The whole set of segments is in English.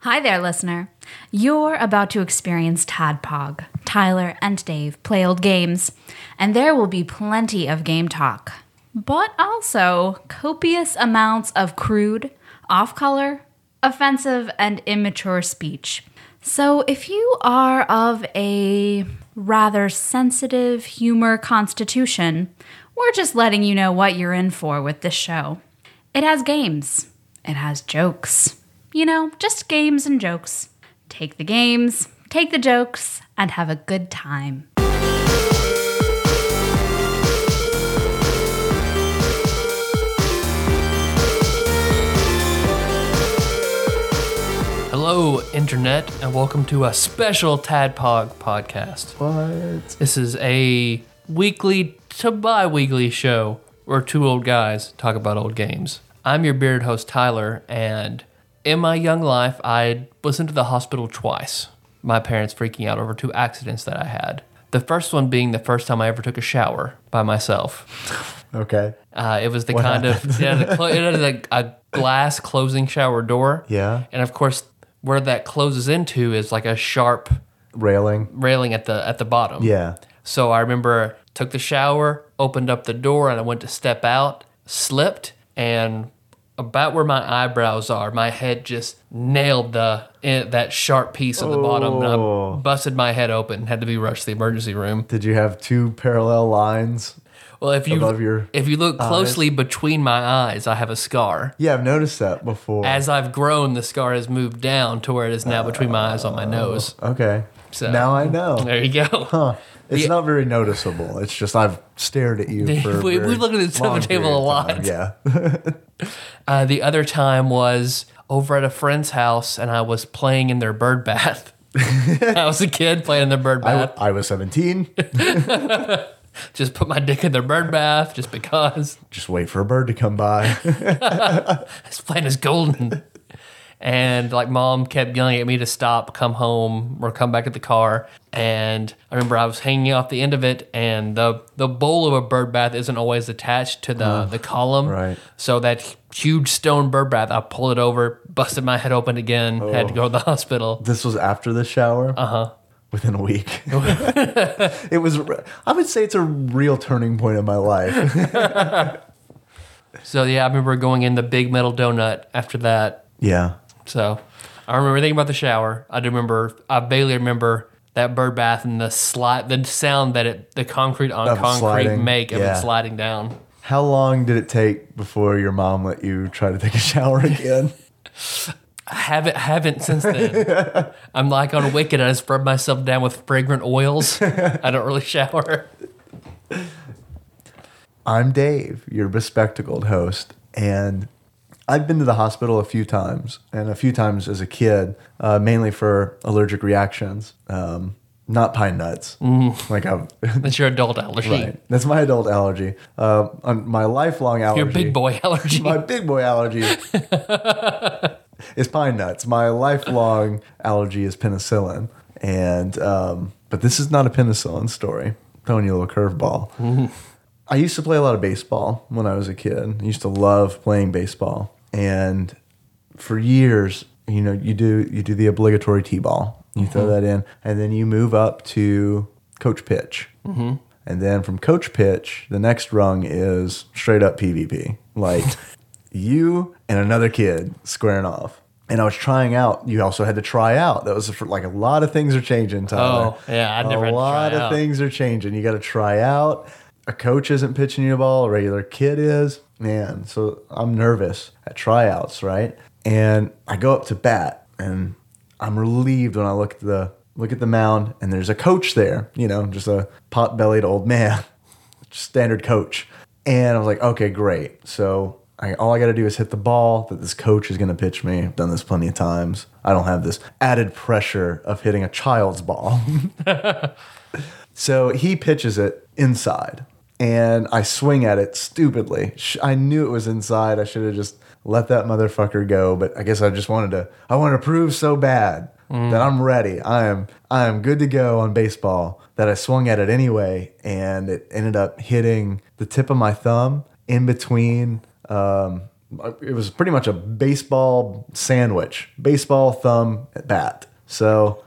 Hi there, listener. You're about to experience Tadpog. Tyler and Dave play old games, and there will be plenty of game talk, but also copious amounts of crude, off-color, offensive, and immature speech. So if you are of a rather sensitive humor constitution, we're just letting you know what you're in for with this show. It has games. It has jokes. You know, just games and jokes. Take the games, take the jokes, and have a good time. Hello, Internet, and welcome to a special Tadpog podcast. What? This is a weekly to bi-weekly show where two old guys talk about old games. I'm your bearded host, Tyler, and in my young life, I was into the hospital twice. My parents freaking out over two accidents that I had. The first one being the first time I ever took a shower by myself. Okay. It was the What kind happened? of, it had a glass closing shower door. Yeah. And of course, where that closes into is like a sharp Railing. at the bottom. Yeah. So I remember took the shower, opened up the door, and I went to step out, slipped, and about where my eyebrows are, my head just nailed that sharp piece of the bottom, and I busted my head open. Had to be rushed to the emergency room. Did you have two parallel lines? Well, if you look closely between my eyes, I have a scar. Yeah, I've noticed that before. As I've grown, the scar has moved down to where it is now between my eyes on my nose. Okay. So now I know. There you go. Huh. It's not very noticeable. It's just I've stared at you for we look at this on the table a lot. Yeah. The other time was over at a friend's house, and I was playing in their bird bath. I was a kid playing in their bird bath. I was 17. Just put my dick in their bird bath just because. Just wait for a bird to come by. This plane is golden. And like mom kept yelling at me to stop, come home, or come back to the car. And I remember I was hanging off the end of it, and the bowl of a bird bath isn't always attached to the column. Right. So that huge stone bird bath, I pulled it over, busted my head open again, had to go to the hospital. This was after the shower? Uh-huh. Within a week. It was, I would say it's a real turning point in my life. So yeah, I remember going in the big metal donut after that. Yeah. So I don't remember anything about the shower. I barely remember that bird bath and the sound that the concrete on Of concrete sliding. make of Yeah. it sliding down. How long did it take before your mom let you try to take a shower again? I haven't since then. I'm like on Wicked. I just rub myself down with fragrant oils. I don't really shower. I'm Dave, your bespectacled host, and I've been to the hospital a few times, and a few times as a kid, mainly for allergic reactions. Not pine nuts. That's your adult allergy. Right. That's my adult allergy. My lifelong allergy. Your big boy allergy. My big boy allergy is pine nuts. My lifelong allergy is penicillin. And but this is not a penicillin story. I'm throwing you a little curveball. I used to play a lot of baseball when I was a kid. I used to love playing baseball. And for years, you do the obligatory T-ball. You throw that in, and then you move up to coach pitch. Mm-hmm. And then from coach pitch, the next rung is straight up PvP. Like you and another kid squaring off. And I was trying out. You also had to try out. That was like a lot of things are changing, Tyler. Oh, yeah, I never had to try A lot of out. things are changing. You got to try out. A coach isn't pitching you the ball. A regular kid is. Man, so I'm nervous at tryouts, right? And I go up to bat, and I'm relieved when I look at the mound, and there's a coach there. Just a pot-bellied old man, standard coach. And I was like, okay, great. So all I got to do is hit the ball that this coach is going to pitch me. I've done this plenty of times. I don't have this added pressure of hitting a child's ball. So he pitches it inside, and I swing at it stupidly. I knew it was inside. I should have just let that motherfucker go, but I guess I wanted to prove so bad that I'm ready. I am good to go on baseball that I swung at it anyway, and it ended up hitting the tip of my thumb in between it was pretty much a baseball sandwich, baseball thumb bat. So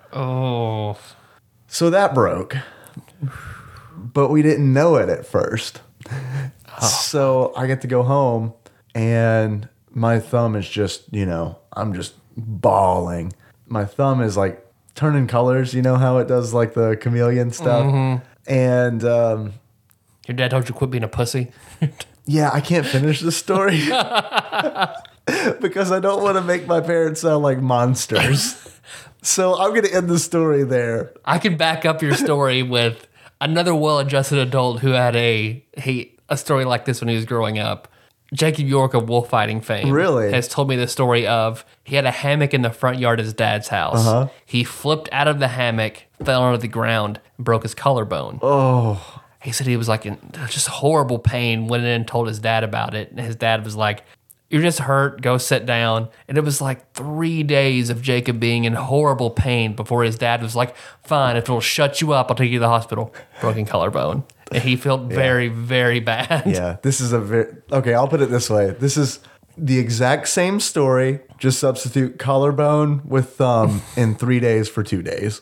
that broke, but we didn't know it at first. So I get to go home and my thumb is just, I'm just bawling. My thumb is like turning colors, you know how it does like the chameleon stuff. Mm-hmm. And your dad told you to quit being a pussy? Yeah, I can't finish the story because I don't want to make my parents sound like monsters. So I'm going to end the story there. I can back up your story with another well-adjusted adult who had a story like this when he was growing up. Jacob York of wolf fighting fame has told me the story of he had a hammock in the front yard of his dad's house. Uh-huh. He flipped out of the hammock, fell onto the ground, and broke his collarbone. Oh. He said he was like in just horrible pain, went in and told his dad about it. And his dad was like, "You're just hurt, go sit down." And it was like 3 days of Jacob being in horrible pain before his dad was like, "Fine, if it'll shut you up, I'll take you to the hospital." Broken collarbone. And he felt very, very bad. Yeah, this is okay, I'll put it this way. This is the exact same story, just substitute collarbone with thumb in 3 days for 2 days.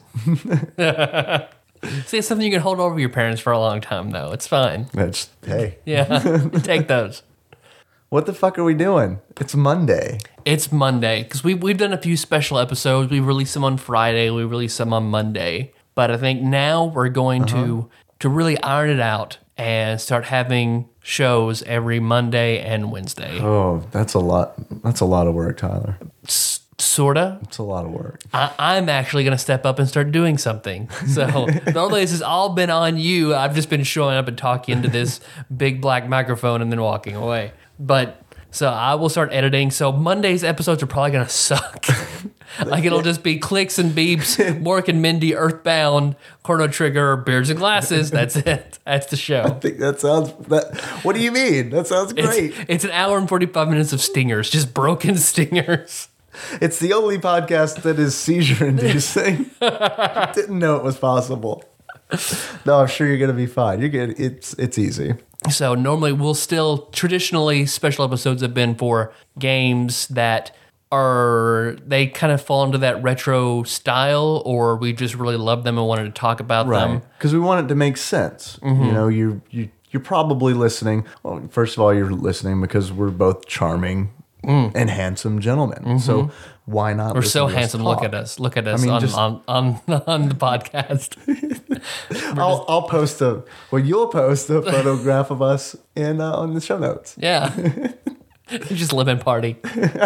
See, it's something you can hold over your parents for a long time, though. It's fine. Hey. Yeah, take those. What the fuck are we doing? It's Monday. It's Monday, because we've done a few special episodes. We released them on Friday. We released them on Monday. But I think now we're going to really iron it out and start having shows every Monday and Wednesday. Oh, that's a lot. That's a lot of work, Tyler. Sorta. It's a lot of work. I'm actually going to step up and start doing something. So normally this has all been on you. I've just been showing up and talking into this big black microphone and then walking away. But so I will start editing. So Monday's episodes are probably going to suck. Like it'll just be clicks and beeps, Mork and Mindy, Earthbound, Chrono Trigger, Beards and Glasses. That's it. That's the show. I think that sounds. What do you mean? That sounds great. It's an hour and 45 minutes of stingers, just broken stingers. It's the only podcast that is seizure-inducing. Didn't know it was possible. No, I'm sure you're going to be fine. You're good. It's easy. So normally traditionally special episodes have been for games that they kind of fall into that retro style, or we just really love them and wanted to talk about them. Because we want it to make sense. Mm-hmm. You're probably listening. Well, first of all, you're listening because we're both charming and handsome gentlemen. Mm-hmm. So why not? We're so handsome. Look at us. Look at us on the podcast. I'll post you'll post a photograph of us on the show notes. Yeah. Just living party.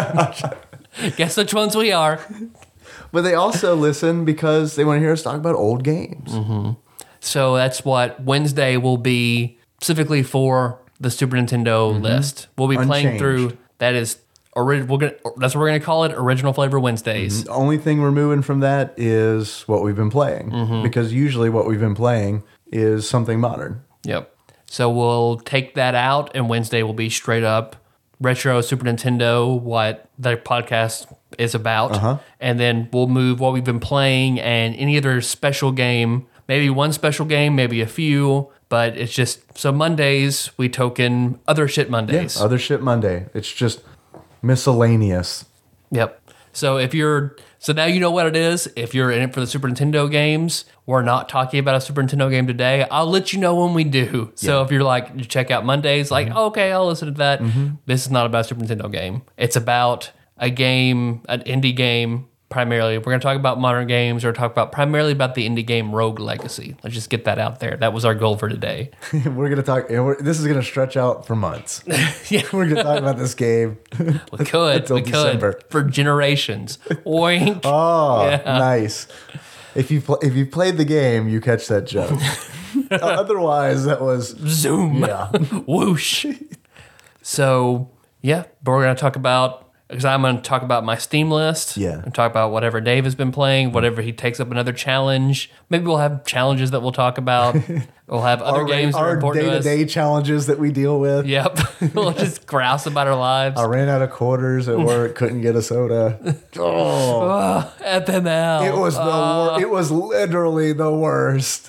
Guess which ones we are. But they also listen because they want to hear us talk about old games. Mm-hmm. So that's what Wednesday will be specifically for the Super Nintendo list. We'll be playing through. That is that's what we're gonna call it. Original Flavor Wednesdays. Mm-hmm. The only thing we're moving from that is what we've been playing, because usually what we've been playing is something modern. Yep. So we'll take that out, and Wednesday will be straight up retro Super Nintendo, what the podcast is about, and then we'll move what we've been playing and any other special game. Maybe one special game, maybe a few. But it's just, so Mondays, we token Other Shit Mondays. Yeah, Other Shit Monday. It's just miscellaneous. Yep. So so now you know what it is. If you're in it for the Super Nintendo games, we're not talking about a Super Nintendo game today. I'll let you know when we do. So if you're like, you check out Mondays, like, okay, I'll listen to that. This is not about a Super Nintendo game. It's about a game, an indie game. Primarily, we're going to talk about modern games, or talk about primarily about the indie game Rogue Legacy. Let's just get that out there. That was our goal for today. We're going to talk. This is going to stretch out for months. Yeah, we're going to talk about this game. We could for generations. Oink. Oh, yeah. Nice. If you played the game, you catch that joke. Otherwise, that was zoom. Yeah, whoosh. So yeah, but we're going to talk about. Because I'm going to talk about my Steam list. Yeah. And talk about whatever Dave has been playing, whatever he takes up another challenge. Maybe we'll have challenges that we'll talk about. We'll have other games that are important to us. Our day-to-day challenges that we deal with. Yep. We'll just grouse about our lives. I ran out of quarters at work, couldn't get a soda. Oh, FML. It was it was literally the worst.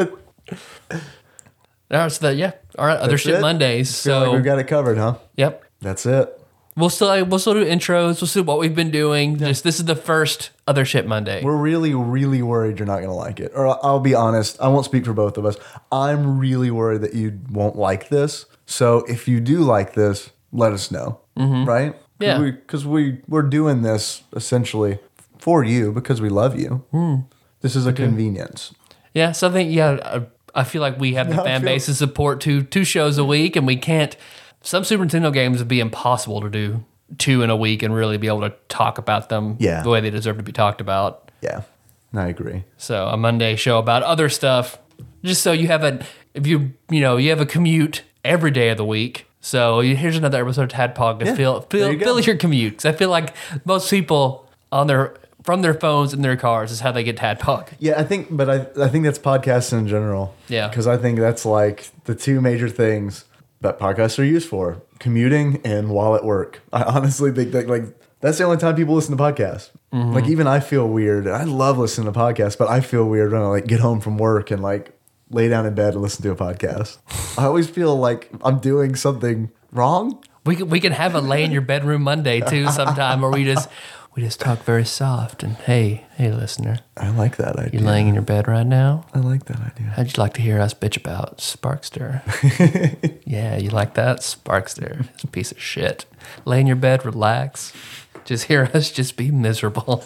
All right, All right, Other Shit Mondays. Feel like we got it covered, huh? Yep. That's it. We'll still do intros. We'll see what we've been doing. Just this is the first Other Shit Monday. We're really, really worried you're not going to like it. Or I'll be honest, I won't speak for both of us. I'm really worried that you won't like this. So if you do like this, let us know, right? Yeah. Because we're doing this essentially for you because we love you. This is a convenience. Yeah, so I think, I feel like we have the fan base to support two shows a week, and we can't. Some Super Nintendo games would be impossible to do 2 in a week and really be able to talk about them the way they deserve to be talked about. Yeah, I agree. So a Monday show about other stuff, just so you have you have a commute every day of the week. So here's another episode of Tadpog to fill your commute. 'Cause I feel like most people from their phones in their cars is how they get Tadpog. Yeah, I think that's podcasts in general. Yeah. Because I think that's like the 2 major things that podcasts are used for: commuting and while at work. I honestly think that that's the only time people listen to podcasts. Like even I feel weird. I love listening to podcasts, but I feel weird when I get home from work and lay down in bed and listen to a podcast. I always feel like I'm doing something wrong. We can have a lay in your bedroom Monday too sometime, where we just talk very soft and hey listener, I like that idea. you laying in your bed right now? I like that idea. How'd you like to hear us bitch about Sparkster? Yeah, you like that? Sparkster. It's a piece of shit. Lay in your bed, relax. Just hear us just be miserable.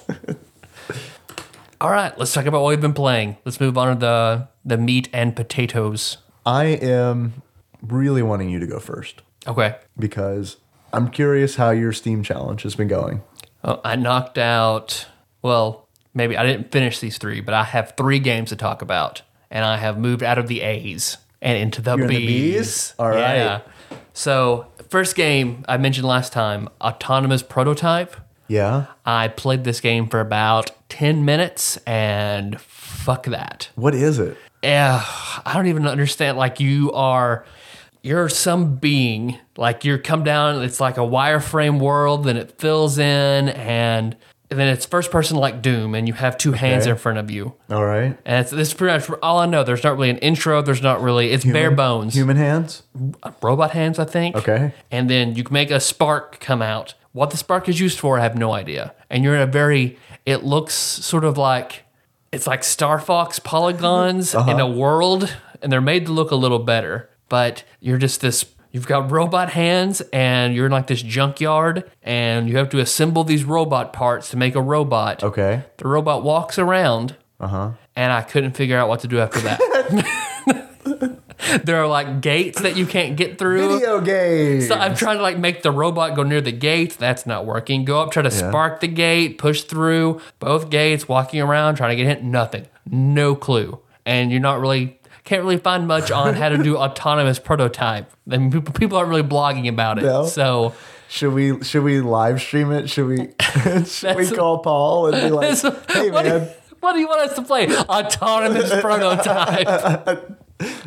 All right, let's talk about what we've been playing. Let's move on to the meat and potatoes. I am really wanting you to go first Okay. because I'm curious how your Steam challenge has been going. I knocked out, maybe I didn't finish these 3, but I have 3 games to talk about. And I have moved out of the A's and into the You're in B's. the B's? All right. Yeah. So, first game I mentioned last time, Autonomous Prototype. Yeah. I played this game for about 10 minutes and fuck that. What is it? Yeah, I don't even understand. Like you're some being, like you come down, it's like a wireframe world, then it fills in, and then it's first person like Doom, and you have 2 hands in front of you. All right. And this is pretty much all I know. There's not really an intro. There's not really, it's bare bones. Human hands? Robot hands, I think. Okay. And then you can make a spark come out. What the spark is used for, I have no idea. And you're in it looks sort of like, it's like Star Fox polygons in a world, and they're made to look a little better. But you're just you've got robot hands, and you're in like this junkyard, and you have to assemble these robot parts to make a robot. Okay. The robot walks around, and I couldn't figure out what to do after that. There are like gates that you can't get through. Video games. So I'm trying to make the robot go near the gate. That's not working. Go up, try to spark the gate, push through both gates, walking around, trying to get hit. Nothing. No clue. And you're not really, can't really find much on how to do Autonomous Prototype. I mean, people aren't really blogging about it. No. So should we live stream it? Should we call Paul and be like, hey man, what do you want us to play? Autonomous Prototype.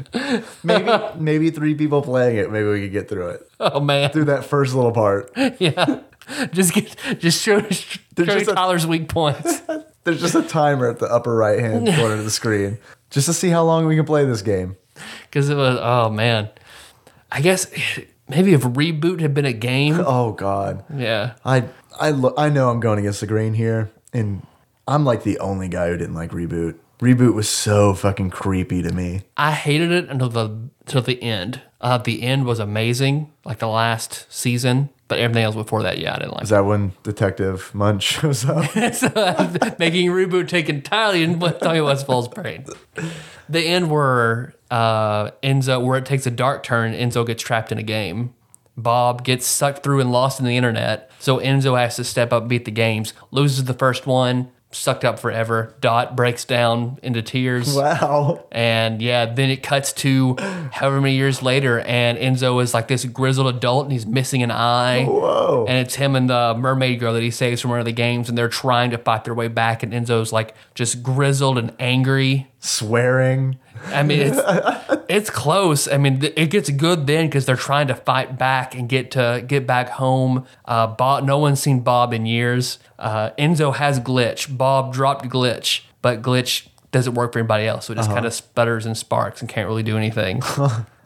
maybe 3 people playing it. Maybe we could get through it. Oh man, Through that first little part. yeah. Just show Tyler's weak points. There's just a timer at the upper right hand corner of the screen, just to see how long we can play this game. Because it was, oh man, I guess maybe if Reboot had been a game. Oh God. Yeah. I know I'm going against the grain here, and I'm like the only guy who didn't like Reboot. Reboot was so fucking creepy to me. I hated it until the end. The end was amazing, like the last season, but everything else before that, I didn't like. Is that when Detective Munch shows up? So, making Reboot take entirely in Tommy Westfall's brain. The end where Enzo, where it takes a dark turn, Enzo gets trapped in a game. Bob gets sucked through and lost in the internet, so Enzo has to step up and beat the games, loses the first one, sucked up forever. Dot breaks down into tears. Wow. And then it cuts to however many years later, and Enzo is like this grizzled adult, and he's missing an eye. Whoa. And it's him and the mermaid girl that he saves from one of the games, and they're trying to fight their way back, and Enzo's like just grizzled and angry. Swearing. I mean, it's close. I mean, it gets good then because they're trying to fight back and get back home. No one's seen Bob in years. Enzo has Glitch. Bob dropped Glitch, but Glitch doesn't work for anybody else, so it just kind of sputters and sparks and can't really do anything.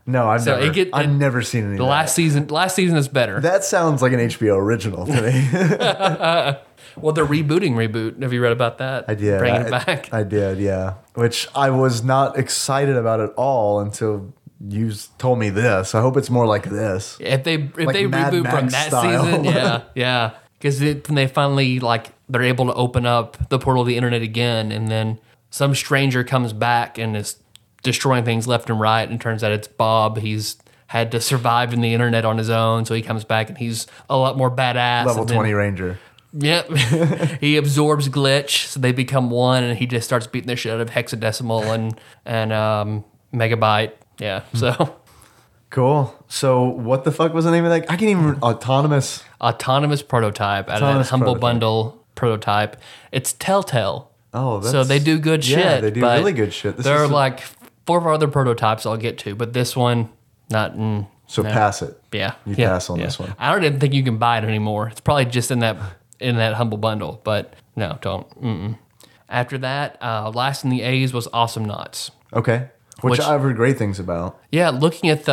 No, I've So never. it get- I've it- never seen any. The of that. last season is better. That sounds like an HBO original to me. Well, they're rebooting Reboot. Have you read about that? I did. Bringing it back. I did, yeah. Which I was not excited about at all until you told me this. I hope it's more like this. If they Mad reboot from Max that style. season, yeah. Because when they finally they're able to open up the portal of the internet again, and then some stranger comes back and is destroying things left and right, and turns out it's Bob. He's had to survive in the internet on his own, so he comes back and he's a lot more badass. Level and then- 20 Ranger. Yep. He absorbs glitch, so they become one, and he just starts beating the shit out of hexadecimal and megabyte. Yeah. So Cool. So what the fuck was the name of that? I can't even autonomous. autonomous prototype out of Autonomous that Humble Prototype. Bundle prototype. It's Telltale. Oh, So they do good shit. Yeah, they do but really good shit. This There are is like 4 of our other prototypes I'll get to, but this one, not. so pass it. Yeah, You yeah, pass on yeah. this one. I don't even think you can buy it anymore. It's probably just in that Humble Bundle, but no, don't. After that, last in the A's was Awesome Knots. Okay. Which I've heard great things about. Yeah, looking at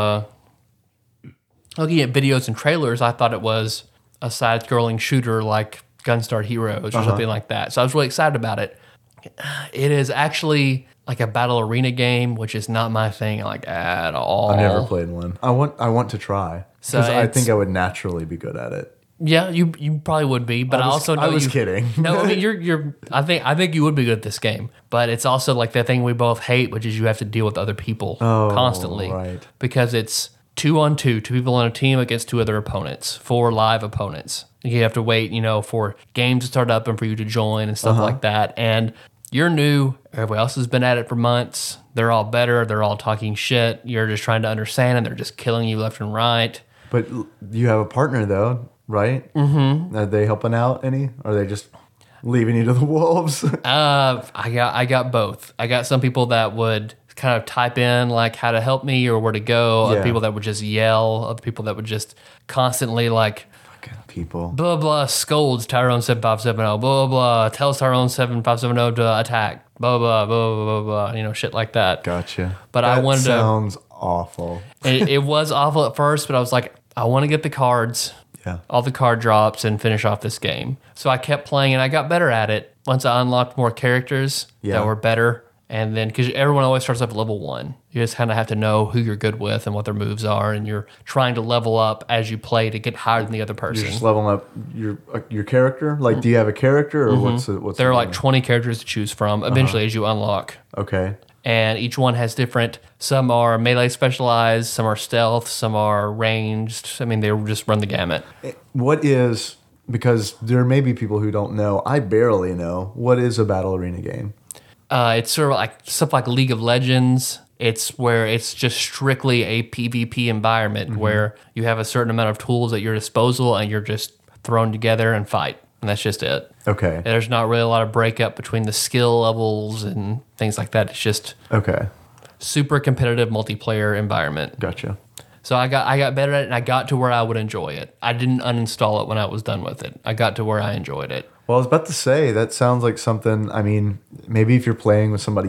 videos and trailers, I thought it was a side-scrolling shooter like Gunstar Heroes or something like that. So I was really excited about it. It is actually like a battle arena game, which is not my thing like at all. I've never played one. I want to try. So Because I it's- think I would naturally be good at it. Yeah, you probably would be, but I also know I was you- kidding. No, I mean you're. I think you would be good at this game, but it's also like that thing we both hate, which is you have to deal with other people constantly, right. Because it's 2-on-2, 2 people on a team against 2 other opponents, 4 live opponents. You have to wait, for games to start up and for you to join and stuff like that. And you're new. Everybody else has been at it for months. They're all better. They're all talking shit. You're just trying to understand, and they're just killing you left and right. But you have a partner though, right? Mm-hmm. Are they helping out any? Or are they just leaving you to the wolves? I got both. I got some people that would kind of type in like how to help me or where to go. Other Yeah. people that would just yell. Other people that would just constantly like Fucking people. blah blah scolds Tyrone 7570 blah blah tells Tyrone 7570 to attack blah blah blah blah blah shit like that. Gotcha. But that I wanted to. sounds awful. It was awful at first, but I was like, I want to get the cards. Yeah. All the card drops and finish off this game. So I kept playing and I got better at it once I unlocked more characters Yeah. that were better. And then, because everyone always starts off at level 1, you just kind of have to know who you're good with and what their moves are, and you're trying to level up as you play to get higher than the other person. You're just leveling up your character. Like, do you have a character or what's There are the like name? 20 characters to choose from eventually as you unlock. Okay. And each one has different, some are melee specialized, some are stealth, some are ranged. I mean, they just run the gamut. What is, because there may be people who don't know, I barely know, what is a battle arena game? It's sort of like stuff like League of Legends. It's where it's just strictly a PvP environment where you have a certain amount of tools at your disposal and you're just thrown together and fight. And that's just it. Okay. There's not really a lot of breakup between the skill levels and things like that. It's just Okay. super competitive multiplayer environment. Gotcha. So I got better at it and I got to where I would enjoy it. I didn't uninstall it when I was done with it. I got to where I enjoyed it. Well, I was about to say, that sounds like something, I mean, maybe if you're playing with somebody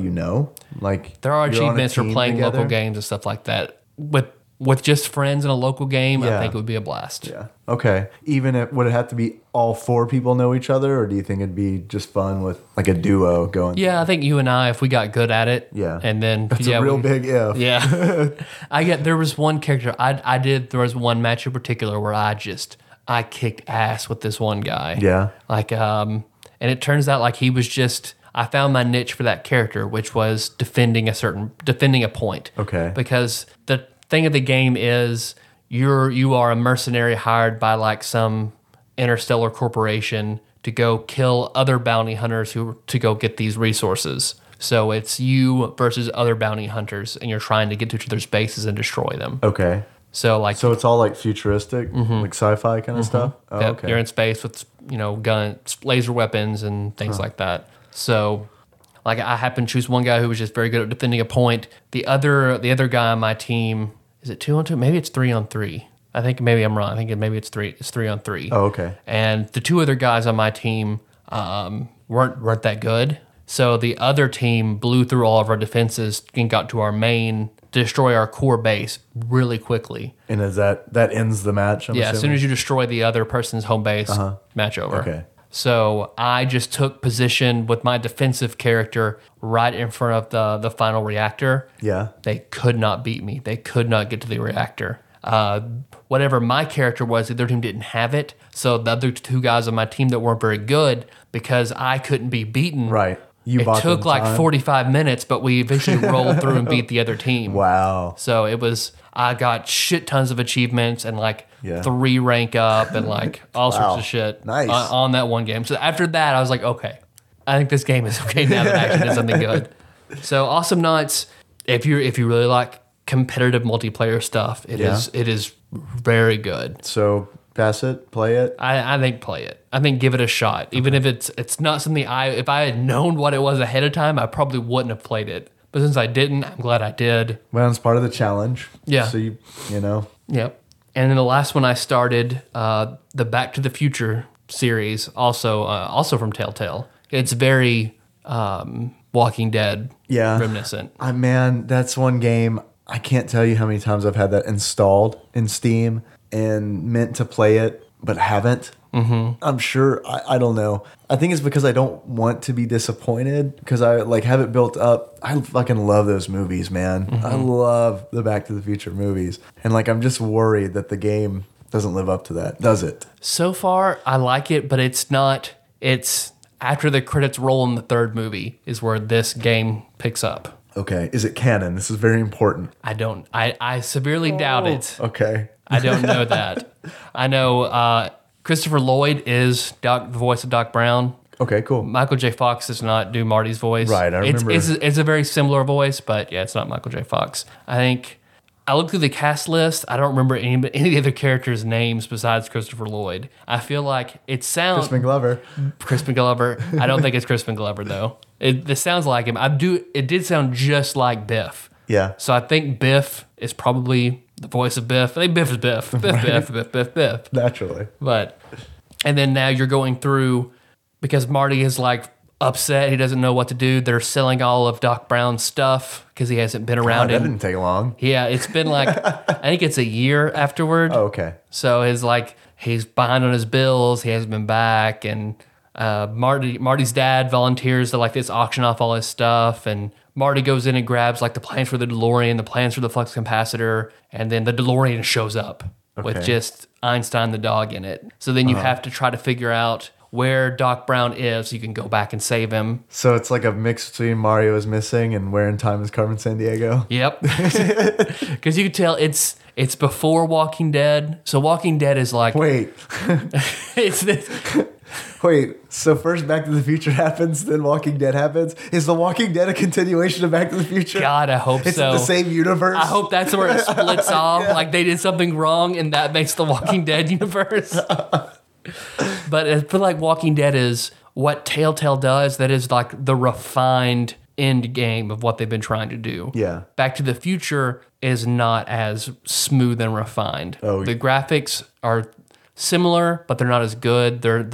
like There are you're on a achievements for team playing together. local games and stuff like that. With just friends in a local game, I Yeah. think it would be a blast. Yeah. Okay. Even if, would it have to be all 4 people know each other, or do you think it'd be just fun with like a duo going? Yeah, I think you and I, if we got good at it, Yeah. and then That's yeah, a real big if. Yeah, there was one character there was one match in particular where I kicked ass with this one guy. Yeah. Like and it turns out like he was just. I found my niche for that character, which was defending a point. Okay. Because the thing of the game is you are a mercenary hired by like some interstellar corporation to go kill other bounty hunters to go get these resources. So it's you versus other bounty hunters, and you're trying to get to each other's bases and destroy them. Okay. So like So it's all like futuristic, like sci-fi kind of stuff? Oh, yeah, okay. you're in space with guns, laser weapons, and things like that. So, like, I happened to choose one guy who was just very good at defending a point. The other guy on my team, is it 2-on-2? Maybe it's 3-on-3. I think maybe I'm wrong. I think maybe it's 3-on-3. Oh, okay. And the 2 other guys on my team weren't that good. So the other team blew through all of our defenses and got to our main to destroy our core base really quickly. And is that ends the match? I'm Yeah, as soon assuming? as you destroy the other person's home base, match over. Okay. So I just took position with my defensive character right in front of the final reactor. Yeah. They could not beat me. They could not get to the reactor. Whatever my character was, the other team didn't have it. So the other two guys on my team that weren't very good, because I couldn't be beaten. Right. You It bought took them like time. 45 minutes, but we eventually rolled through and beat the other team. Wow. So it was, I got shit tons of achievements and like Yeah. 3 rank up and like all sorts Wow. of shit Nice. on that one game. So after that, I was like, okay, I think this game is okay now that I actually did something good. So Awesome Nights, if you really like competitive multiplayer stuff, it is very good. So pass it, play it. I think play it. I think give it a shot. Even if it's not something if I had known what it was ahead of time, I probably wouldn't have played it. But since I didn't, I'm glad I did. Well, it's part of the challenge. Yeah. So you know. Yep. And then the last one I started, the Back to the Future series, also from Telltale. It's very Walking Dead reminiscent. Man, that's one game. I can't tell you how many times I've had that installed in Steam and meant to play it, but haven't. Mm-hmm. I'm sure. I don't know. I think it's because I don't want to be disappointed because I like have it built up. I fucking love those movies, man. Mm-hmm. I love the Back to the Future movies. And like, I'm just worried that the game doesn't live up to that. Does it? So far, I like it, but it's not. It's after the credits roll in the third movie is where this game picks up. Okay. Is it canon? This is very important. I severely doubt it. Okay. I don't know that. I know Christopher Lloyd is the voice of Doc Brown. Okay, cool. Michael J. Fox does not do Marty's voice. Right, I remember. It's a very similar voice, but yeah, it's not Michael J. Fox. I think I looked through the cast list. I don't remember any of the other characters' names besides Christopher Lloyd. I feel like it sounds Crispin Glover. Crispin Glover. I don't think it's Crispin Glover though. This sounds like him. It did sound just like Biff. Yeah. So I think Biff is probably the voice of Biff. I think Biff is Biff. Biff. Naturally. And then now you're going through, because Marty is like upset. He doesn't know what to do. They're selling all of Doc Brown's stuff because he hasn't been around That him. didn't take long. Yeah, it's been like, I think it's a year afterward. Oh, okay. So he's behind on his bills. He hasn't been back. And Marty's dad volunteers to like this auction off all his stuff. And Marty goes in and grabs like the plans for the DeLorean, the plans for the flux capacitor. And then the DeLorean shows up with just Einstein the dog in it. So then you have to try to figure out where Doc Brown is so you can go back and save him. So it's like a mix between Mario is Missing and Where in Time is Carmen Sandiego. Yep. Because you can tell it's before Walking Dead. So Walking Dead is like... Wait, it's this... so first Back to the Future happens, then Walking Dead happens? Is The Walking Dead a continuation of Back to the Future? God, I hope It's so. the same universe? I hope that's where it splits off. Like they did something wrong and that makes the Walking Dead universe. But I feel like Walking Dead is what Telltale does. That is like the refined end game of what they've been trying to do. Yeah. Back to the Future is not as smooth and refined. Oh. The graphics are similar, but they're not as good. There's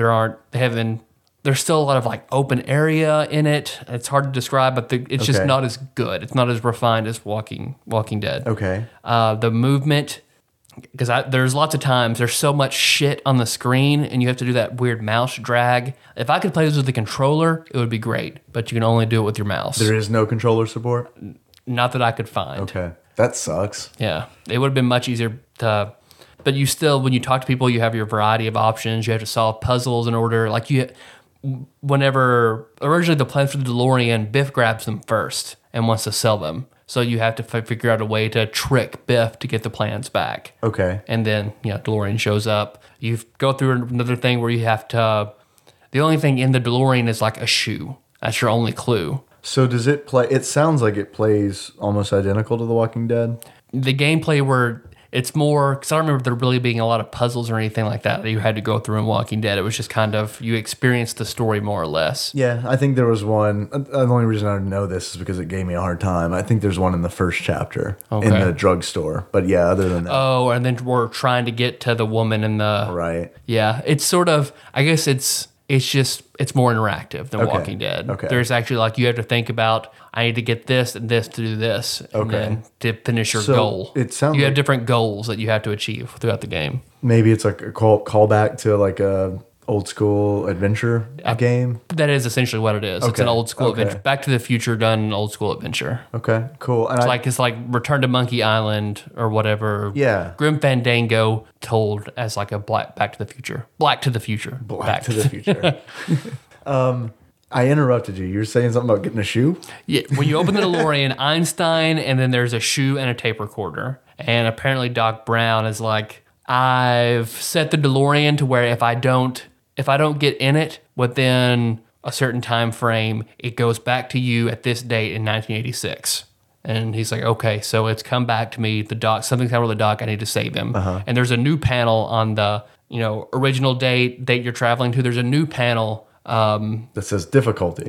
still a lot of like open area in it. It's hard to describe, but it's just Okay. not as good. It's not as refined as Walking Dead. Okay. The movement, because there's lots of times there's so much shit on the screen and you have to do that weird mouse drag. If I could play this with a controller, it would be great, but you can only do it with your mouse. There is no controller support? Not that I could find. Okay. That sucks. Yeah, it would have been much easier to, but you still, when you talk to people, you have your variety of options. You have to solve puzzles in order, like whenever, originally the plans for the DeLorean, Biff grabs them first and wants to sell them. So you have to figure out a way to trick Biff to get the plans back. Okay. And then, DeLorean shows up. You go through another thing where you have to, the only thing in the DeLorean is like a shoe. That's your only clue. So does it play? It sounds like it plays almost identical to The Walking Dead. The gameplay where it's more, because I don't remember there really being a lot of puzzles or anything like that you had to go through in Walking Dead. It was just kind of, you experienced the story more or less. Yeah, I think there was one. The only reason I know this is because it gave me a hard time. I think there's one in the first chapter in the drugstore. But yeah, other than that. Oh, and then we're trying to get to the woman in the... Right. Yeah, it's sort of, I guess it's It's more interactive than Okay. Walking Dead. Okay. There's actually like you have to think about I need to get this and this to do this, and Okay. then to finish your So, goal. it sounds you have like- different goals that you have to achieve throughout the game. Maybe it's like a callback to like a old school adventure game. That is essentially what it is. It's Okay. an old school Okay. adventure. Back to the Future done an old school adventure. Okay, cool. And It's like Return to Monkey Island or whatever. Yeah. Grim Fandango told as like a Back to the Future. Black to the Future. Back to the Future. I interrupted you. You were saying something about getting a shoe? Yeah, when you open the DeLorean, Einstein, and then there's a shoe and a tape recorder. And apparently Doc Brown is like, I've set the DeLorean to where if I don't get in it within a certain time frame, it goes back to you at this date in 1986. And he's like, okay, so it's come back to me. The doc, something's happened with the doc. I need to save him. And there's a new panel on the original date you're traveling to. There's a new panel. That says difficulty.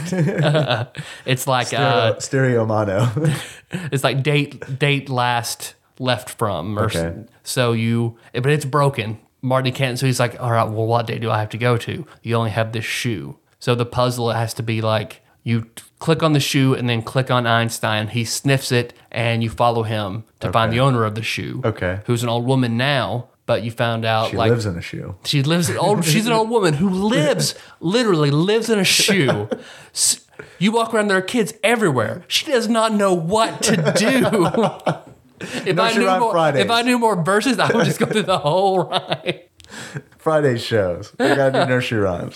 It's like Stereo mono. it's like date last left from, or Okay. but it's broken. Marty can't. So he's like, all right, well, what day do I have to go to? You only have this shoe. So the puzzle has to be like you click on the shoe and then click on Einstein. He sniffs it and you follow him to find the owner of the shoe. Okay. Who's an old woman now, but you found out She like lives in a shoe. she's an old woman who literally lives in a shoe. You walk around, there are kids everywhere. She does not know what to do. If I knew more verses, I would just go through the whole ride. Friday shows. We gotta do nursery rhymes.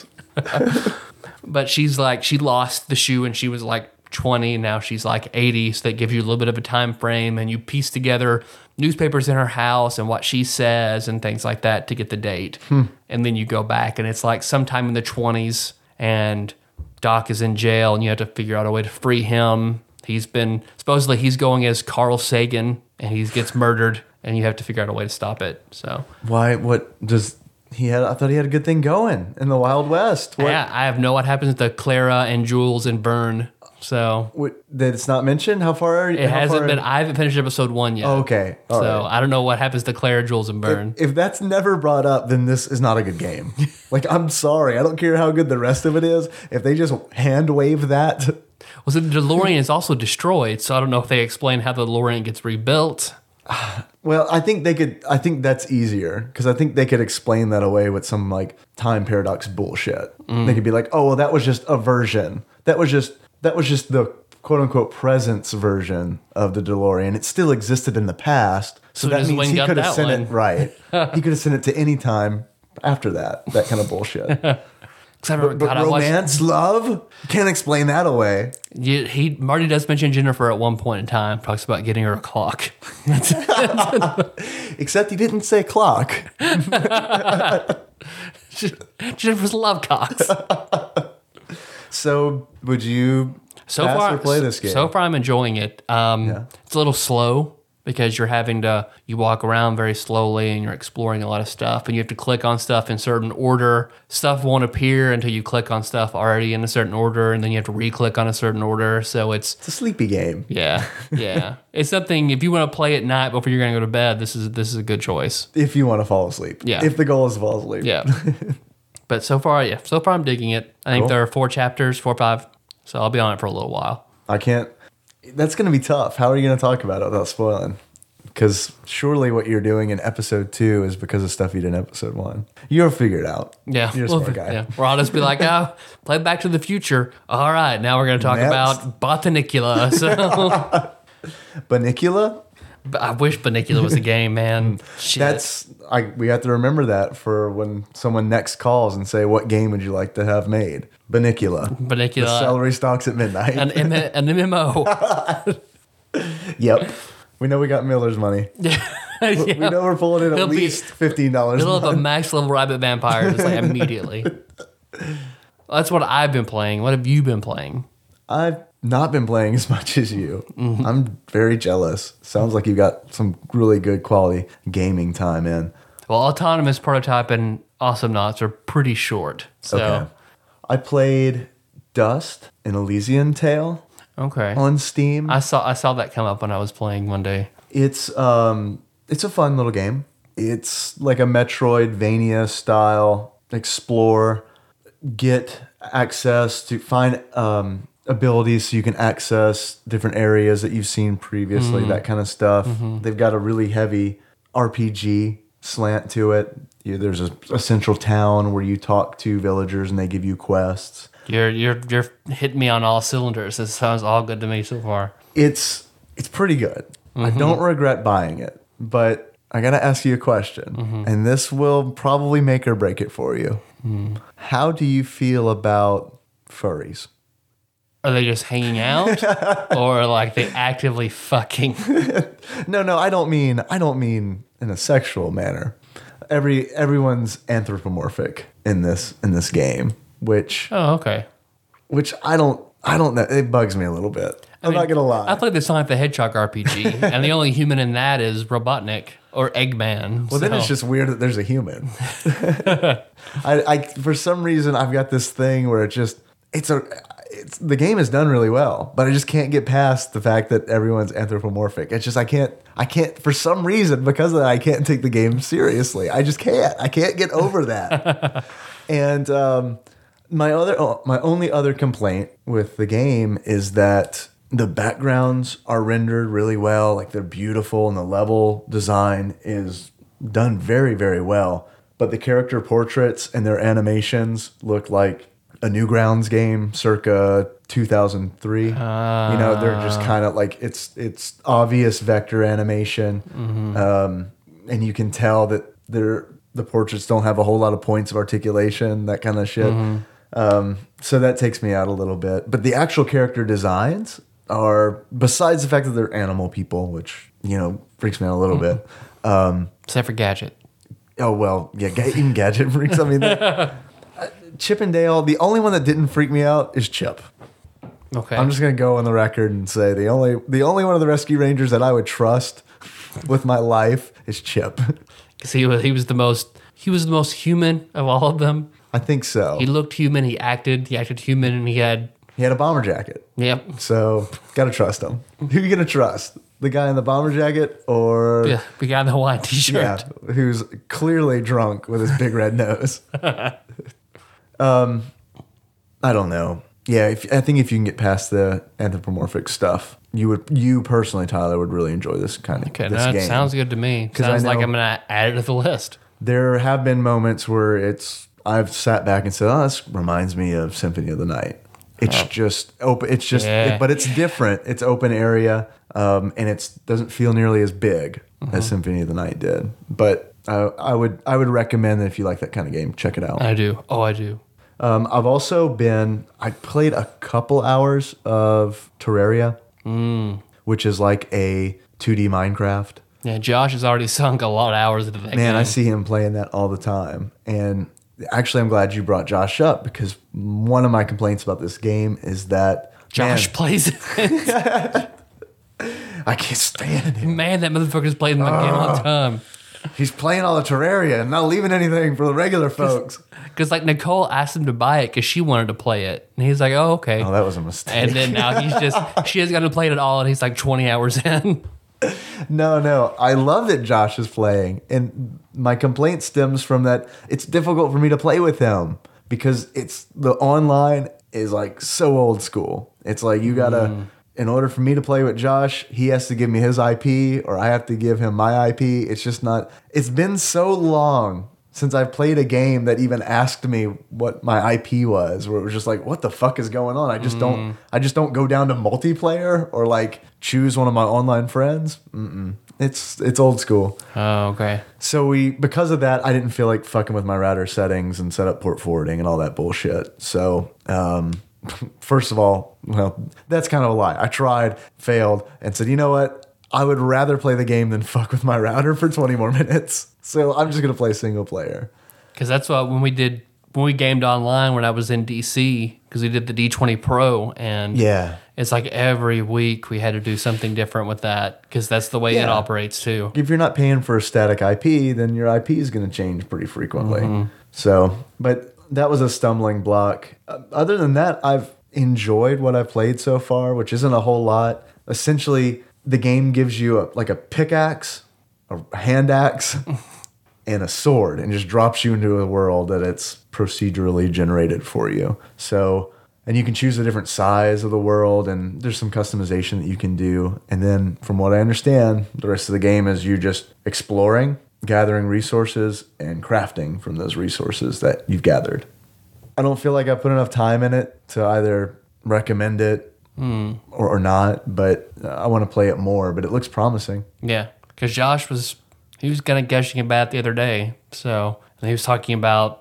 But she's like, she lost the shoe and she was like 20, and now she's like 80. So that gives you a little bit of a time frame, and you piece together newspapers in her house and what she says and things like that to get the date. And then you go back, and it's like sometime in the 20s, and Doc is in jail, and you have to figure out a way to free him. Supposedly he's going as Carl Sagan, and he gets murdered, and you have to figure out a way to stop it. So Why? What does he had? I thought he had a good thing going in the Wild West. What? yeah, I have what happens to Clara and Jules and Vern. So That it's not mentioned. How far are you? it hasn't been. I haven't finished episode 1 yet. Oh, okay. All So right. I don't know what happens to Clara, Jules, and Vern. If that's never brought up, then this is not a good game. Like, I'm sorry. I don't care how good the rest of it is. If they just hand wave that, Well, so the DeLorean is also destroyed, so I don't know if they explain how the DeLorean gets rebuilt. well, I think they could. I think that's easier because I think they could explain that away with some like time paradox bullshit. They could be like, "Oh, well, that was just a version. That was just the quote unquote presence version of the DeLorean. It still existed in the past, so that just means went he got could have that sent one. it right. He could have sent it to any time after that. That kind of bullshit. 'Cause I remember, But God, I watched. romance, love, can't explain that away. Marty does mention Jennifer at one point in time. Talks about getting her a clock. Except he didn't say clock. Jennifer's love cocks. So would you So pass far, or play this game? So far, I'm enjoying it. It's a little slow because you're having to you walk around very slowly and you're exploring a lot of stuff, and you have to click on stuff in certain order. Stuff won't appear until you click on stuff already in a certain order, and then you have to re-click on a certain order. So it's yeah. It's something if you want to play at night before you're going to go to bed. This is a good choice. If you want to fall asleep. Yeah. If the goal is to fall asleep. Yeah. But so far I'm digging it. I think Cool. there are 4 chapters, 4 or 5. So I'll be on it for a little while. I can't. That's going to be tough. How are you going to talk about it without spoiling? Because surely what you're doing in episode 2 is because of stuff you did in episode 1. You'll figure it out. Yeah. You're a Well, smart guy. Yeah. Or I'll just be like, play Back to the Future. All right, now we're going to talk Next. about Botanicula. So Banicula? I wish Banicula was a game, man. Shit. We have to remember that for when someone next calls and say, what game would you like to have made? Banicula. The Banicula. celery stalks at midnight. An MMO. Yep. We know we got Miller's money. Yeah. We know we're pulling in at It'll be- least $15 Middle a of a month. max level rabbit vampire just like immediately. That's what I've been playing. What have you been playing? I've not been playing as much as you. I'm very jealous. Sounds like you got some really good quality gaming time in. Well, Autonomous Prototype and Awesome Knots are pretty short. So, Okay. I played Dust and Elysian Tale okay. on Steam. I saw that come up when I was playing one day. It's a fun little game. It's like a Metroidvania style explore. get access to find abilities so you can access different areas that you've seen previously, that kind of stuff. They've got a really heavy RPG slant to it. There's a central town where you talk to villagers and they give you quests. You're hitting me on all cylinders. This sounds all good to me so far. It's pretty good. I don't regret buying it, but I gotta ask you a question, and this will probably make or break it for you. How do you feel about furries? Are they just hanging out, or like they actively fucking? No, I don't mean in a sexual manner. Everyone's anthropomorphic in this game, which Okay. which I don't know. It bugs me a little bit. I'm not gonna lie. I played the Sonic the Hedgehog RPG, and the only human in that is Robotnik or Eggman. Well, then it's just weird that there's a human. I for some reason I've got this thing where the game is done really well, but I just can't get past the fact that everyone's anthropomorphic. It's just I can't for some reason, because of that, I can't take the game seriously. I just can't. I can't get over that. And my only other complaint with the game is that the backgrounds are rendered really well, like they're beautiful, and the level design is done very, very well. But the character portraits and their animations look like a Newgrounds game circa 2003. They're just kind of like it's obvious vector animation, and you can tell that the portraits don't have a whole lot of points of articulation, that kind of shit. So that takes me out a little bit. But the actual character designs are, besides the fact that they're animal people, which freaks me out a little bit. except for Gadget. Oh well, yeah, even Gadget freaks. I mean. Chip and Dale, the only one that didn't freak me out is Chip. Okay. I'm just gonna go on the record and say the only one of the Rescue Rangers that I would trust with my life is Chip. Because he was the most human of all of them. I think so. He looked human. He acted human, and he had a bomber jacket. Yep. So gotta trust him. Who are you gonna trust? The guy in the bomber jacket, or the guy in the Hawaiian t-shirt? Yeah, who's clearly drunk with his big red nose. I don't know. Yeah, I think if you can get past the anthropomorphic stuff, you personally, Tyler, would really enjoy this kind of Okay, this that game. sounds good to me. Sounds like I'm gonna add it to the list. There have been moments where I've sat back and said, "Oh, this reminds me of Symphony of the Night." It's just open. It's just, but it's different. It's open area, and it doesn't feel nearly as big as Symphony of the Night did. But I would recommend that if you like that kind of game, check it out. I do. Oh, I do. I've also I played a couple hours of Terraria, which is like a 2D Minecraft. Yeah, Josh has already sunk a lot of hours into that game. Man, I see him playing that all the time. And actually, I'm glad you brought Josh up, because one of my complaints about this game is that Josh plays it. I can't stand him. Man, that motherfucker's playing that game all the time. He's playing all the Terraria and not leaving anything for the regular folks. Because like Nicole asked him to buy it because she wanted to play it, and he's like, "Oh, okay." Oh, that was a mistake. And then now she hasn't got to play it at all, and he's like 20 hours in. No. I love that Josh is playing. And my complaint stems from that it's difficult for me to play with him because the online is like so old school. It's like you gotta, in order for me to play with Josh, he has to give me his IP or I have to give him my IP. It's just not, it's been so long since I've played a game that even asked me what my IP was, where it was just like, what the fuck is going on? I just don't go down to multiplayer or like choose one of my online friends. It's old school. Oh, okay. So because of that, I didn't feel like fucking with my router settings and set up port forwarding and all that bullshit. So, first of all, well, that's kind of a lie. I tried, failed, and said, you know what? I would rather play the game than fuck with my router for 20 more minutes. So I'm just going to play single player. Because that's what when we gamed online when I was in DC, because we did the D20 Pro, and it's like every week we had to do something different with that, because that's the way it operates too. If you're not paying for a static IP, then your IP is going to change pretty frequently. So, but that was a stumbling block. Other than that, I've enjoyed what I've played so far, which isn't a whole lot. Essentially, the game gives you a pickaxe, a hand axe, and a sword and just drops you into a world that it's procedurally generated for you. So, and you can choose a different size of the world, and there's some customization that you can do. And then from what I understand, the rest of the game is you just exploring, gathering resources, and crafting from those resources that you've gathered. I don't feel like I put enough time in it to either recommend it or not, but I want to play it more, but it looks promising. Yeah, because Josh he was kind of gushing about it the other day. So, and he was talking about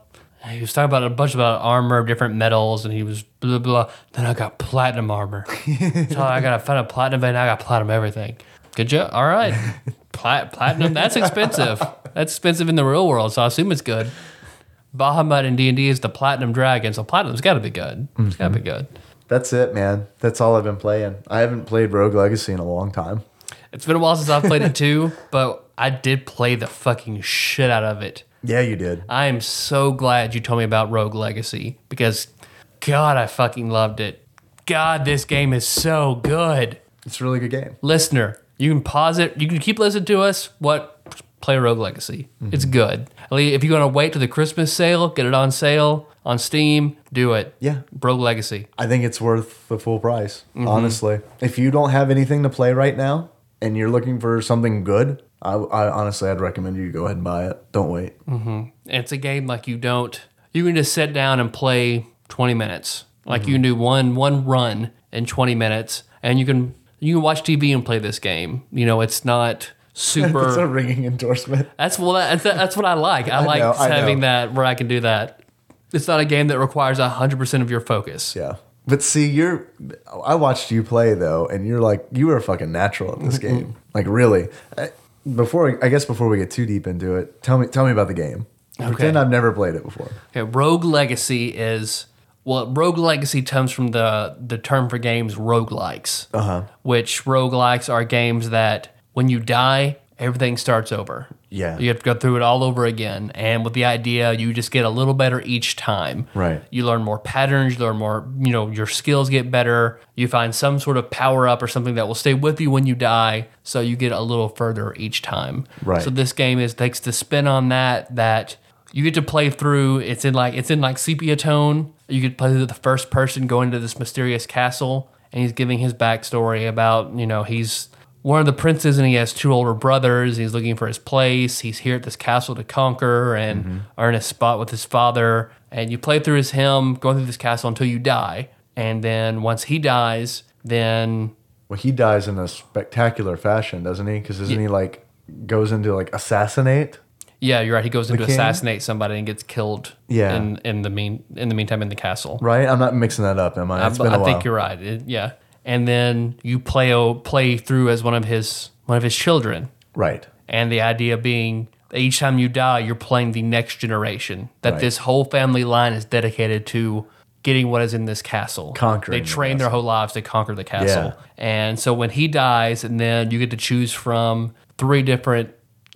a bunch about armor, different metals, and he was blah, blah. Then I got platinum armor. So I got to find a platinum, and I got platinum everything. Good job. All right. Platinum, that's expensive. That's expensive in the real world, so I assume it's good. Bahamut in D&D is the platinum dragon, so platinum's got to be good. It's got to be good. That's it, man. That's all I've been playing. I haven't played Rogue Legacy in a long time. It's been a while since I've played it too, but I did play the fucking shit out of it. Yeah, you did. I am so glad you told me about Rogue Legacy because, God, I fucking loved it. God, this game is so good. It's a really good game. Listener, you can pause it. You can keep listening to us. Play Rogue Legacy. It's good. If you're going to wait till the Christmas sale, get it on sale on Steam, do it. Yeah. Rogue Legacy. I think it's worth the full price, honestly. If you don't have anything to play right now and you're looking for something good, I honestly, I'd recommend you go ahead and buy it. Don't wait. It's a game like you can just sit down and play 20 minutes. Like you can do one run in 20 minutes and you can watch TV and play this game. It's not super. It's a ringing endorsement. That's what I like. I like having that where I can do that. It's not a game that requires 100% of your focus. Yeah. But see, I watched you play though, and you were a fucking natural at this game. Like really. Before we get too deep into it, tell me about the game. Okay. Pretend I've never played it before. Okay, Rogue Legacy Rogue Legacy comes from the term for games roguelikes. Which roguelikes are games that when you die, everything starts over. Yeah. You have to go through it all over again. And with the idea, you just get a little better each time. Right. You learn more patterns, you learn more, your skills get better. You find some sort of power up or something that will stay with you when you die. So you get a little further each time. Right. So this game takes the spin on that you get to play through. It's in like sepia tone. You could play through the first person going to this mysterious castle. And he's giving his backstory about, he's one of the princes and he has two older brothers. He's looking for his place. He's here at this castle to conquer and earn a spot with his father. And you play through as him going through this castle until you die. And then once he dies, then... Well, he dies in a spectacular fashion, doesn't he? Because isn't he goes into assassinate? Yeah, you're right. He goes in to assassinate somebody and gets killed. Yeah. In the meantime in the castle. Right? I'm not mixing that up, am I? It's been a while. I think you're right. Yeah. And then you play through as one of his children. Right. And the idea being that each time you die, you're playing the next generation. That this whole family line is dedicated to getting what is in this castle. Conquering. They train their whole lives to conquer the castle. Yeah. And so when he dies, and then you get to choose from three different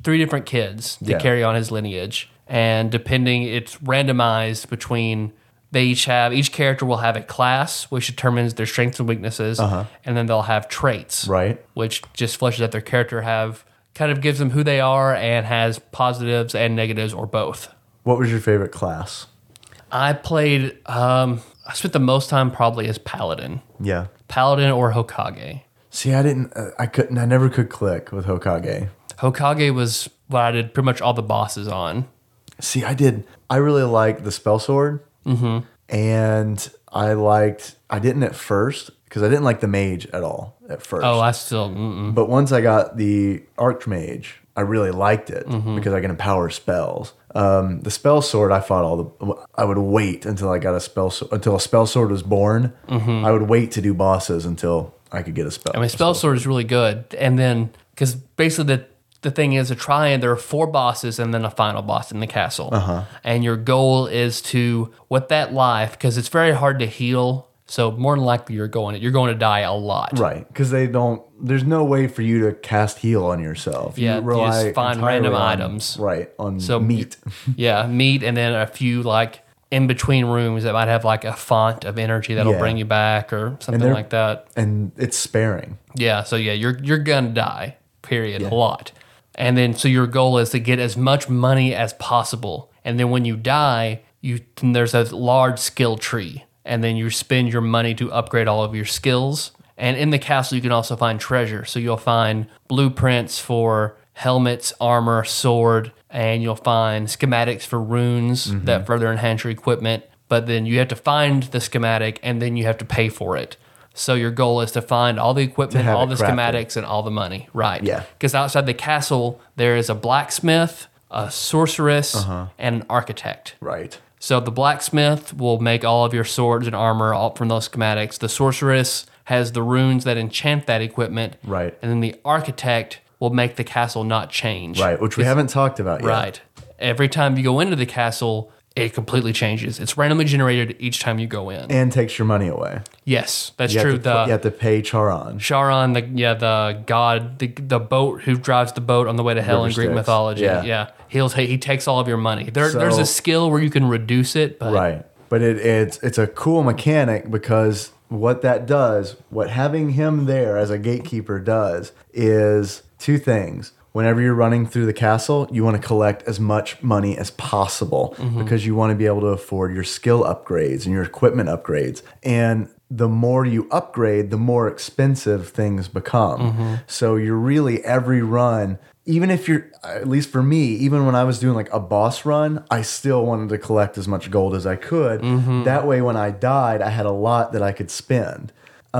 kids to carry on his lineage. And it's randomized between... Each character will have a class, which determines their strengths and weaknesses, and then they'll have traits, right? Which just fleshes out their character, kind of gives them who they are, and has positives and negatives or both. What was your favorite class? I played. I spent the most time probably as Paladin. Yeah, Paladin or Hokage. See, I never could click with Hokage. Hokage was what I did pretty much all the bosses on. See, I really liked the spell sword. Mm-hmm. And I didn't at first because I didn't like the mage at all at first. Oh, I still. Mm-mm. But once I got the archmage, I really liked it because I can empower spells. The spell sword, I would wait until I got until a spell sword was born. I would wait to do bosses until I could get a spell. I mean, spell sword is really good, and then because basically the thing is, there are 4 bosses and then a final boss in the castle. And your goal is to, with that life, because it's very hard to heal, so more than likely you're going to die a lot. Right, because there's no way for you to cast heal on yourself. Yeah, you just find random items. Right, so meat. Yeah, meat, and then a few in between rooms that might have a font of energy that'll bring you back or something like that. And it's sparing. Yeah, so you're gonna die, period, a lot. And then so your goal is to get as much money as possible. And then when you die, there's a large skill tree. And then you spend your money to upgrade all of your skills. And in the castle, you can also find treasure. So you'll find blueprints for helmets, armor, sword, and you'll find schematics for runes that further enhance your equipment. But then you have to find the schematic, and then you have to pay for it. So your goal is to find all the equipment, all the schematics, and all the money. Right. Yeah. Because outside the castle, there is a blacksmith, a sorceress, and an architect. Right. So the blacksmith will make all of your swords and armor all from those schematics. The sorceress has the runes that enchant that equipment. Right. And then the architect will make the castle not change. Right, which we haven't talked about yet. Right. Every time you go into the castle, it completely changes. It's randomly generated each time you go in. And takes your money away. Yes, that's You true. have to, you have to pay Charon. Charon, the god, the boat who drives the boat on the way to hell in Greek Styx. mythology. Yeah. He takes all of your money. There's a skill where you can reduce it, but Right. But it's a cool mechanic because what that does, what having him there as a gatekeeper does, is two things. Whenever you're running through the castle, you want to collect as much money as possible because you want to be able to afford your skill upgrades and your equipment upgrades. And the more you upgrade, the more expensive things become. So you're really every run, even if you're, at least for me, even when I was doing like a boss run, I still wanted to collect as much gold as I could. That way, when I died, I had a lot that I could spend.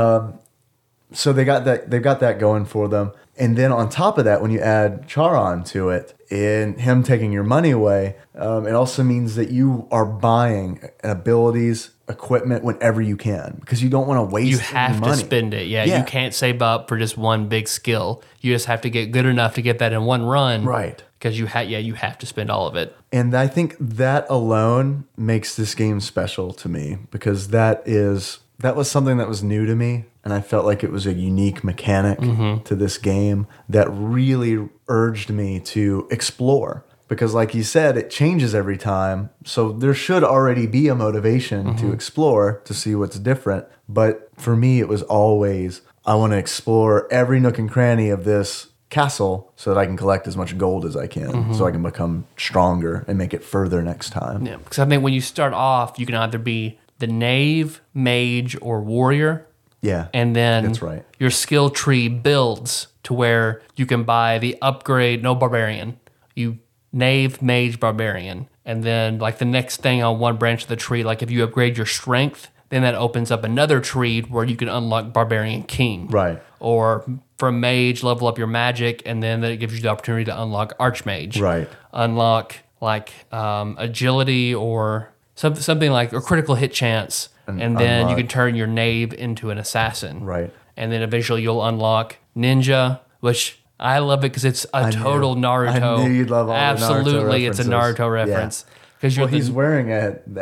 So they've got that going for them. And then on top of that, when you add Charon to it, and him taking your money away, it also means that you are buying abilities, equipment whenever you can, because you don't want to waste you have any money. to spend it. Yeah, you can't save up for just one big skill. You just have to get good enough to get that in one run. Right. Because you have to spend all of it. And I think that alone makes this game special to me, because that was something that was new to me, and I felt like it was a unique mechanic to this game that really urged me to explore. Because like you said, it changes every time, so there should already be a motivation to explore, to see what's different. But for me, it was always, I want to explore every nook and cranny of this castle so that I can collect as much gold as I can, so I can become stronger and make it further next time. Yeah, because I think when you start off, you can either be the knave, mage, or warrior. Yeah, And then that's right. your skill tree builds to where you can buy the upgrade, no barbarian. You knave, mage, barbarian. And then like the next thing on one branch of the tree, like if you upgrade your strength, then that opens up another tree where you can unlock barbarian king. Right. Or from mage, level up your magic, and then that gives you the opportunity to unlock archmage. Right. Unlock like agility or something like a critical hit chance. And then you can turn your knave into an assassin. Right. And then eventually you'll unlock ninja, which I love it because it's a total Naruto. I knew you'd love all the Naruto Absolutely, it's a references. Naruto reference. Because He's wearing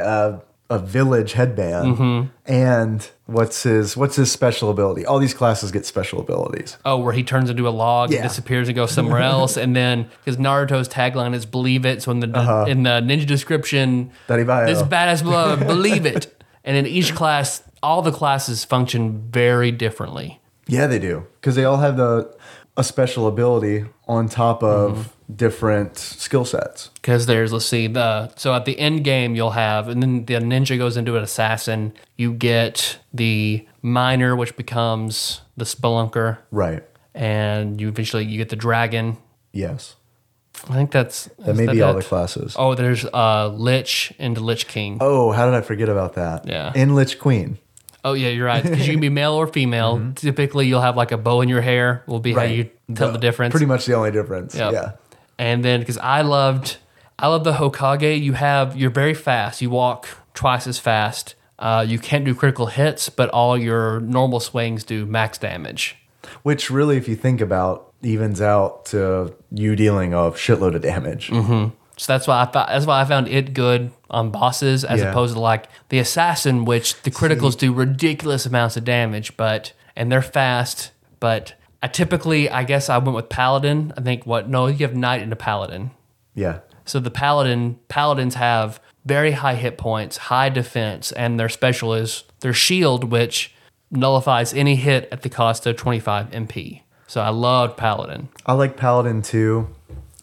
a village headband, and what's his special ability? All these classes get special abilities. where he turns into a log and disappears and goes somewhere else. And then because Naruto's tagline is "Believe it," so in the ninja description, Daribayo. this badass blood, believe it. And in each class, all the classes function very differently. Yeah, they do, because they all have a special ability on top of different skill sets. Because there's, so at the end game you'll have, and then the ninja goes into an assassin. You get the miner, which becomes the spelunker, Right. and you get the dragon. Yes. I think that That may be all the classes. Oh, there's Lich into Lich King. Oh, how did I forget about that? Yeah. In Lich Queen. Oh yeah, you're right. Because you can be male or female. Typically, you'll have like a bow in your hair. Will be how you tell the difference. Pretty much the only difference. Yep. Yeah. And then because I love the Hokage. You're very fast. You walk twice as fast. You can't do critical hits, but all your normal swings do max damage. Which really, if you think about, evens out to you dealing a shitload of damage. So that's why I found it good on bosses as Yeah. opposed to like the assassin, which the criticals do ridiculous amounts of damage, and they're fast. But I guess I went with paladin. I think you have knight and a paladin. Yeah. So the paladins have very high hit points, high defense, and their special is their shield, which nullifies any hit at the cost of 25 MP. So I loved paladin. I like paladin too,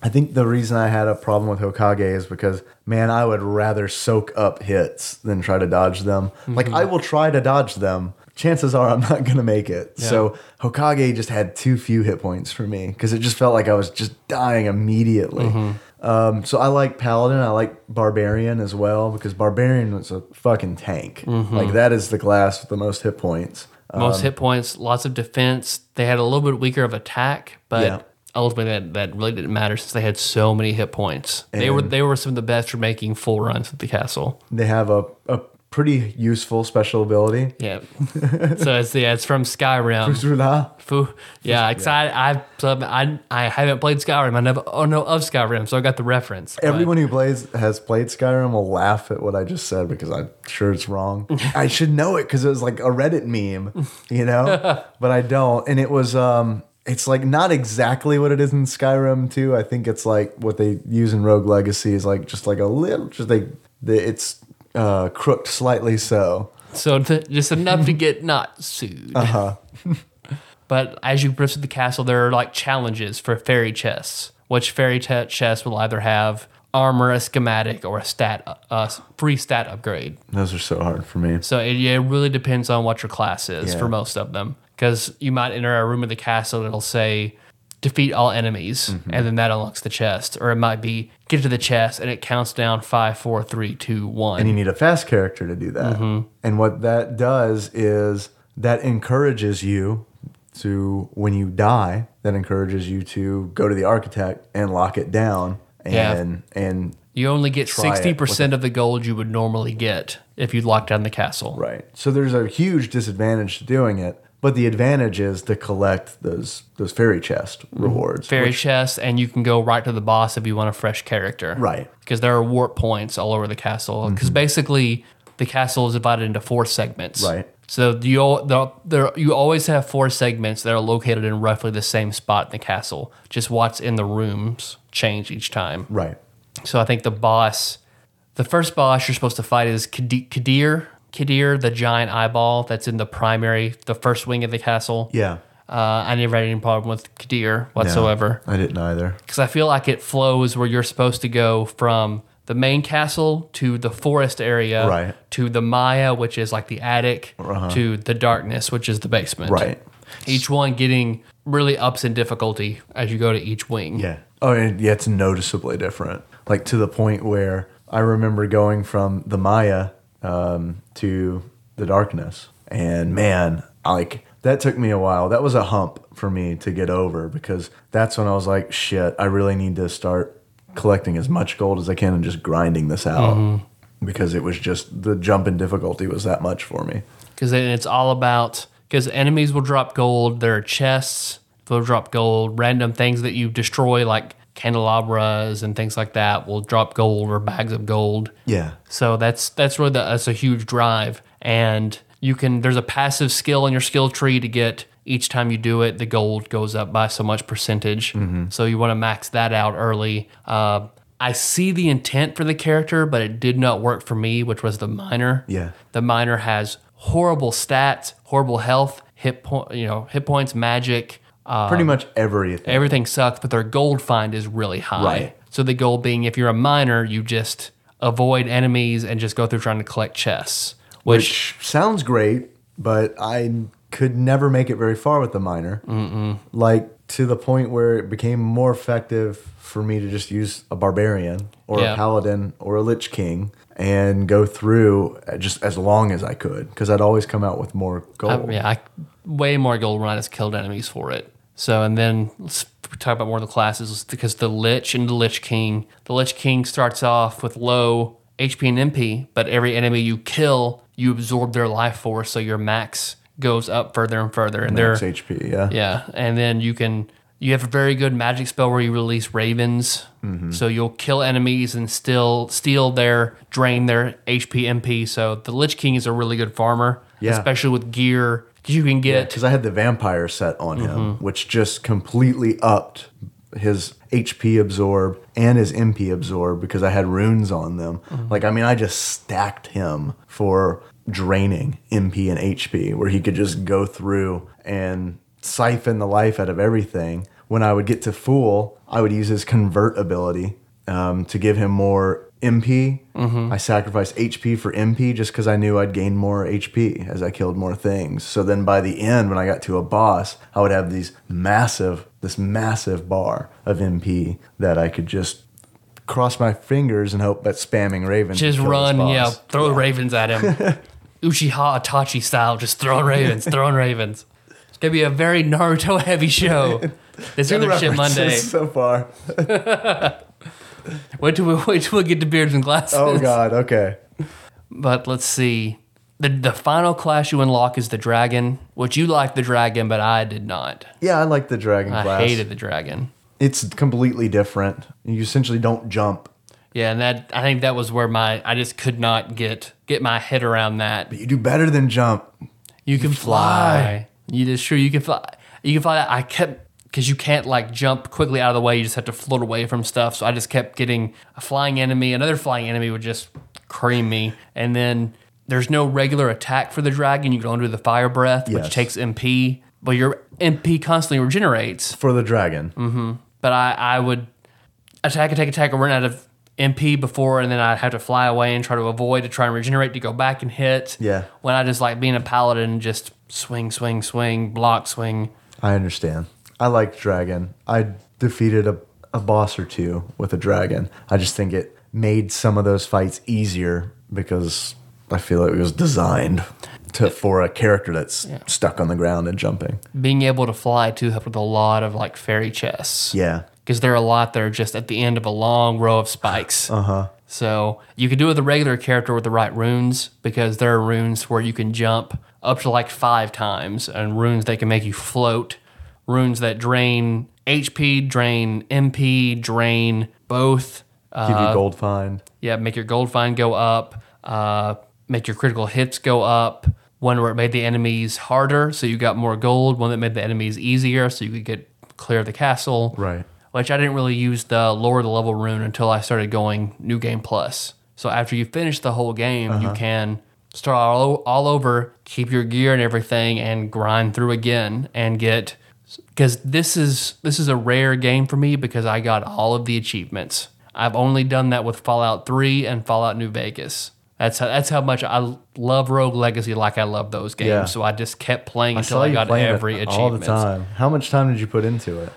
I think the reason I had a problem with Hokage is because, man, I would rather soak up hits than try to dodge them. Like, I will try to dodge them. Chances are I'm not going to make it. Yeah. So Hokage just had too few hit points for me because it just felt like I was just dying immediately. So I like Paladin. I like Barbarian as well because Barbarian was a fucking tank. Like, that is the class with the most hit points. Most hit points, lots of defense. They had a little bit weaker of attack, but Yeah. ultimately that really didn't matter since they had so many hit points. They were some of the best for making full runs at the castle. They have a pretty useful special ability. Yeah. So it's from Skyrim. Yeah, I haven't played Skyrim. I never know of Skyrim, so I got the reference. Everyone who has played Skyrim will laugh at what I just said because I'm sure it's wrong. I should know it because it was like a Reddit meme, you know, but I don't. And it was, it's like not exactly what it is in Skyrim too. I think it's like what they use in Rogue Legacy is like just like a little, just like it's crooked slightly so. So just enough to get not sued. But as you progress through the castle, there are like challenges for fairy chests, which fairy chests will either have armor, a schematic, or a free stat upgrade. Those are so hard for me. So it really depends on what your class is for most of them. Because you might enter a room in the castle that'll say, defeat all enemies, and then that unlocks the chest. Or it might be, get to the chest, and it counts down 5, 4, 3, 2, 1. And you need a fast character to do that. And what that does is that encourages you to, when you die, that encourages you to go to the architect and lock it down and you only get try it 60% of the gold you would normally get if you locked down the castle. right. So there's a huge disadvantage to doing it, but the advantage is to collect those fairy chest rewards. Fairy chests, and you can go right to the boss if you want a fresh character. Right. Because there are warp points all over the castle. Because basically, the castle is divided into 4 segments. Right. So you always have 4 segments that are located in roughly the same spot in the castle. Just what's in the rooms change each time. Right. So I think the first boss you're supposed to fight is Kadir. Kadir, the giant eyeball that's in the first wing of the castle. Yeah. I never had any problem with Kadir whatsoever. No, I didn't either. Because I feel like it flows where you're supposed to go from the main castle to the forest area, Right. to the Maya, which is like the attic, to the darkness, which is the basement. Right. Each one getting really ups in difficulty as you go to each wing. Yeah. Oh, and yeah, it's noticeably different. Like to the point where I remember going from the Maya to the darkness, and man, like that took me a while. That was a hump for me to get over because that's when I was like, shit, I really need to start collecting as much gold as I can and just grinding this out because it was just the jump in difficulty was that much for me. Because it's all about, because enemies will drop gold, there are chests, they'll drop gold, random things that you destroy like candelabras and things like that will drop gold or bags of gold. Yeah. So that's really that's a huge drive, and there's a passive skill in your skill tree to get each time you do it, the gold goes up by so much percentage. So you want to max that out early. I see the intent for the character, but it did not work for me, which was the miner. Yeah. The miner has horrible stats, horrible health, hit points, magic. Pretty much everything. Everything sucks, but their gold find is really high. Right. So the goal being, if you're a miner, you just avoid enemies and just go through trying to collect chests. Which sounds great, but I could never make it very far with the miner. Like to the point where it became more effective for me to just use a barbarian or a paladin or a lich king and go through just as long as I could because I'd always come out with more gold. Way more gold when I just killed enemies for it. So, and then let's talk about more of the classes because the Lich and the Lich King. The Lich King starts off with low HP and MP, but every enemy you kill, you absorb their life force, so your max goes up further and further. And Max HP, yeah. Yeah, and then you have a very good magic spell where you release ravens. So you'll kill enemies and still drain their HP MP. So the Lich King is a really good farmer, especially with gear. You can get because I had the vampire set on him, which just completely upped his HP absorb and his MP absorb because I had runes on them. I just stacked him for draining MP and HP, where he could just go through and siphon the life out of everything when I would get to Fool, I would use his convert ability to give him more MP. I sacrificed HP for MP just because I knew I'd gain more HP as I killed more things. So then by the end, when I got to a boss, I would have this massive bar of MP that I could just cross my fingers and hope that spamming ravens Just would kill run, this yeah, boss. throw ravens at him. Uchiha Itachi style, just throwing ravens, throwing ravens. It's going to be a very Naruto-heavy show. This Two other shit references Monday. so far. Wait till we get to beards and glasses. Oh God, okay. But let's see. The final class you unlock is the dragon, which you like the dragon, but I did not. Yeah, I like the dragon I class. hated the dragon. It's completely different. You essentially don't jump, Yeah, and I think that was where I just could not get my head around that. but you do better than jump. You can fly. fly. You just you can fly. You can fly. I kept because you can't like jump quickly out of the way. You just have to float away from stuff. So I just kept getting a flying enemy. Another flying enemy would just cream me, and then there's no regular attack for the dragon. You can only do the fire breath, Yes. which takes MP. But your MP constantly regenerates. For the dragon. But I would attack, or run out of MP before, and then I'd have to fly away and try to avoid to try and regenerate to go back and hit. Yeah. When I just like being a paladin, just swing, block, swing. I understand. I like dragon. I defeated a boss or two with a dragon. I just think it made some of those fights easier because I feel it was designed for a character that's stuck on the ground and jumping. Being able to fly too helped with a lot of like fairy chests. Yeah. Because there are a lot that are just at the end of a long row of spikes. So you could do it with a regular character with the right runes, because there are runes where you can jump up to like 5 times, and runes that can make you float, runes that drain HP, drain MP, drain both. Give you gold find. Yeah, make your gold find go up, make your critical hits go up. One where it made the enemies harder, so you got more gold. One that made the enemies easier, so you could clear the castle. Right. Which I didn't really use the lower the level rune until I started going New Game Plus. So after you finish the whole game, you can start all over, keep your gear and everything, and grind through again and get. Because this is a rare game for me because I got all of the achievements. I've only done that with Fallout 3 and Fallout New Vegas. That's how much I love Rogue Legacy, like I love those games. Yeah. So I just kept playing until saw I you got playing every it achievement. all the time. How much time did you put into it?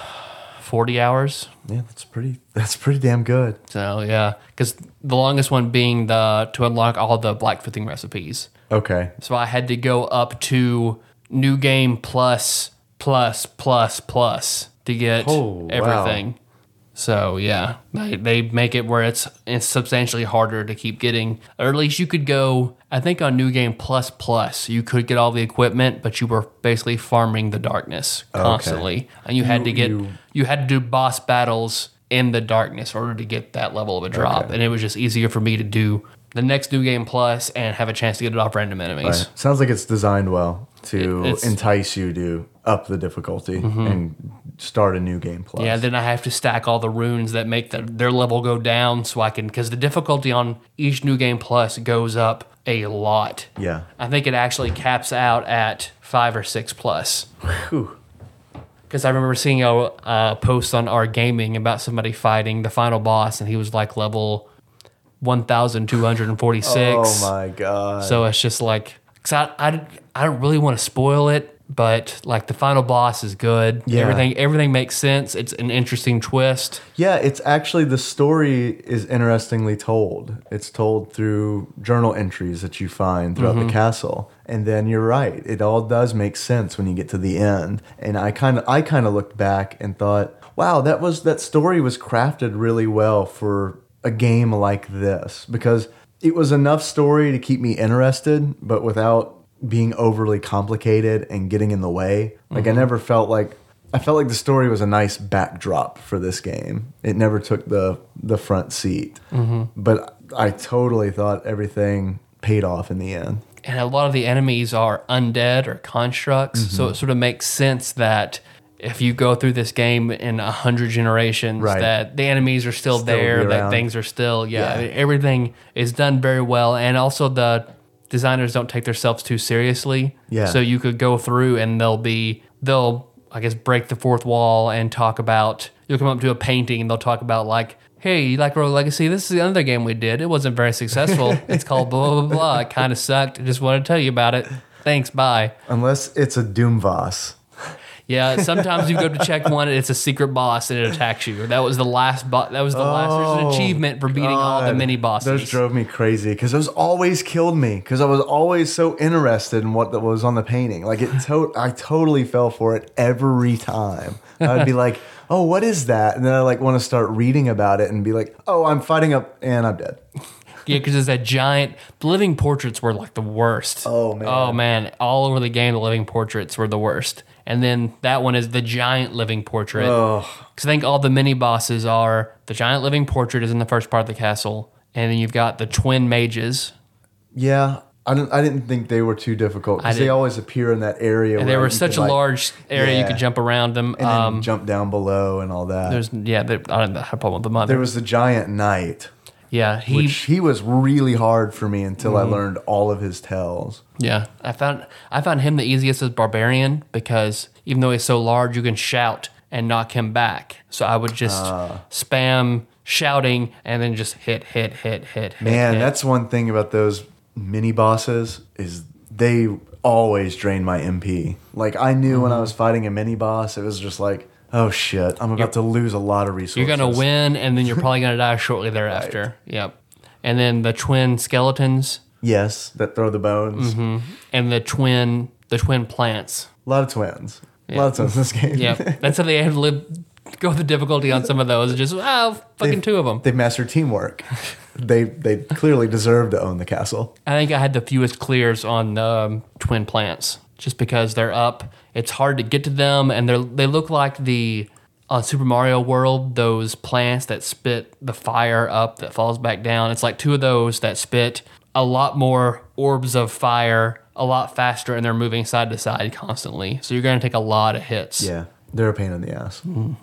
40 hours. Yeah, that's pretty damn good. So yeah, because the longest one being to unlock all the blacksmithing recipes. Okay. So I had to go up to New Game plus to get Oh, wow. everything. So yeah, they make it where it's substantially harder to keep getting, or at least you could go. I think on New Game plus you could get all the equipment, but you were basically farming the darkness constantly, and you had to do boss battles in the darkness in order to get that level of a drop. Okay. And it was just easier for me to do the next New Game Plus and have a chance to get it off random enemies. Right. Sounds like it's designed well to It's- entice you to up the difficulty and start a new game plus. Yeah, then I have to stack all the runes that make their level go down so I can, because the difficulty on each New Game Plus goes up a lot. Yeah. I think it actually caps out at 5 or 6 plus. Whew. Because I remember seeing a post on our gaming about somebody fighting the final boss, and he was like level 1,246. Oh my god. So it's just like, cause I don't really want to spoil it, but like the final boss is good. Yeah. Everything makes sense. It's an interesting twist. Yeah, it's actually, the story is interestingly told. It's told through journal entries that you find throughout the castle. And then you're right. It all does make sense when you get to the end. And I kind of looked back and thought, wow, that story was crafted really well for a game like this, because it was enough story to keep me interested, but without being overly complicated and getting in the way. Like I felt like the story was a nice backdrop for this game. It never took the front seat. But I totally thought everything paid off in the end. And a lot of the enemies are undead or constructs. So it sort of makes sense that if you go through this game in 100 generations, Right. that the enemies are still there, be that around. things are still, Yeah. I mean, everything is done very well. And also the designers don't take themselves too seriously. Yeah. So you could go through and they'll I guess, break the fourth wall and talk about, you'll come up to a painting and they'll talk about like, hey, you like Rogue Legacy? This is another game we did. It wasn't very successful. It's called blah, blah, blah. It kind of sucked. I just wanted to tell you about it. Thanks, bye. Unless it's a Doomvoss. Yeah, sometimes you go to check one and it's a secret boss and it attacks you. That was the last boss. That was the last. There's an achievement for beating all the mini bosses. Those drove me crazy because those always killed me because I was always so interested in what was on the painting. Like I totally fell for it every time. I'd be like, oh, what is that? And then I like want to start reading about it and be like, oh, I'm fighting up and I'm dead. Yeah, because it's that giant. The living portraits were like the worst. Oh, man. Oh, man. All over the game, the living portraits were the worst. And then that one is the giant living portrait. Because I think all the mini bosses are the giant living portrait is in the first part of the castle. And then you've got the twin mages. Yeah. I didn't think they were too difficult because they always appear in that area. And they were such a large area you could jump around them. And then jump down below and all that. I don't have a problem with the mother. There was the giant knight. Yeah, he was really hard for me until I learned all of his tells. Yeah, I found him the easiest as barbarian because even though he's so large, you can shout and knock him back. So I would just spam shouting and then just hit. Man, that's one thing about those mini bosses is they always drain my MP. Like I knew when I was fighting a mini boss, it was just like, oh shit, I'm about to lose a lot of resources. You're going to win, and then you're probably going to die shortly thereafter. Right. Yep. And then the twin skeletons. Yes, that throw the bones. Mm-hmm. And the twin plants. A lot of twins. Yeah. A lot of twins in this game. Yep. That's how they have to go with the difficulty on some of those. Just, two of them. They've mastered teamwork. They clearly deserve to own the castle. I think I had the fewest clears on twin plants. Just because they're up, it's hard to get to them, and they look like the Super Mario World, those plants that spit the fire up that falls back down. It's like two of those that spit a lot more orbs of fire a lot faster, and they're moving side to side constantly. So you're going to take a lot of hits. Yeah, they're a pain in the ass.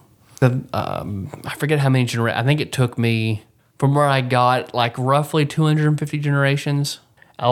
I forget how many generations. I think it took me from where I got like roughly 250 generations. I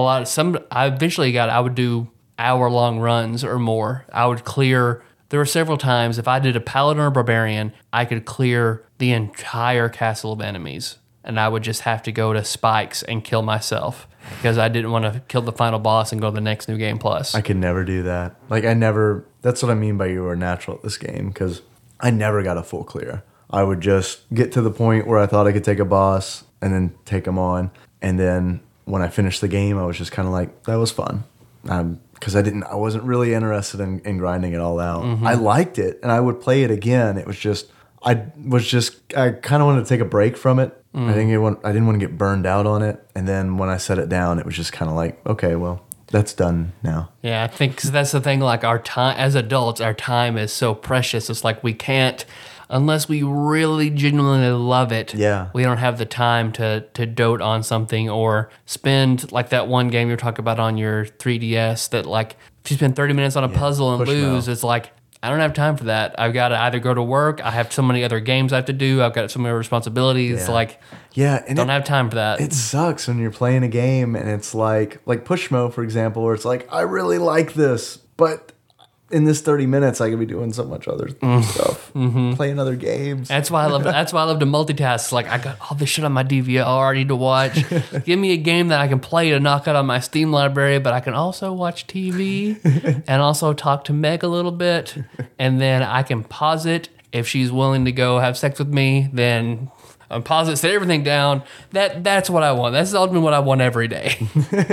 would do hour-long runs or more. I would clear. There were several times if I did a paladin or a barbarian, I could clear the entire castle of enemies, and I would just have to go to spikes and kill myself because I didn't want to kill the final boss and go to the next new game plus. I could never do that. Like that's what I mean by you were natural at this game because I never got a full clear. I would just get to the point where I thought I could take a boss and then take him on, and then when I finished the game, I was just kind of like, that was fun. Because I wasn't really interested in grinding it all out. Mm-hmm. I liked it, and I would play it again. It was just, I kind of wanted to take a break from it. Mm. I didn't want to get burned out on it. And then when I set it down, it was just kind of like, okay, well, that's done now. Yeah, I think 'cause that's the thing. Like our time as adults, our time is so precious. It's like we can't. Unless we really genuinely love it, we don't have the time to dote on something or spend, like that one game you're talking about on your 3DS that, like, if you spend 30 minutes on a puzzle and lose, it's like, I don't have time for that. I've got to either go to work, I have so many other games I have to do, I've got so many responsibilities, and don't have time for that. It sucks when you're playing a game and it's like Pushmo, for example, where it's like, I really like this, but in this 30 minutes, I could be doing so much other stuff, playing other games. That's why I love to multitask. Like, I got all this shit on my DVR I need to watch. Give me a game that I can play to knock out on my Steam library, but I can also watch TV and also talk to Meg a little bit, and then I can pause it if she's willing to go have sex with me. Then I pause it, set everything down. That's what I want. That's ultimately what I want every day.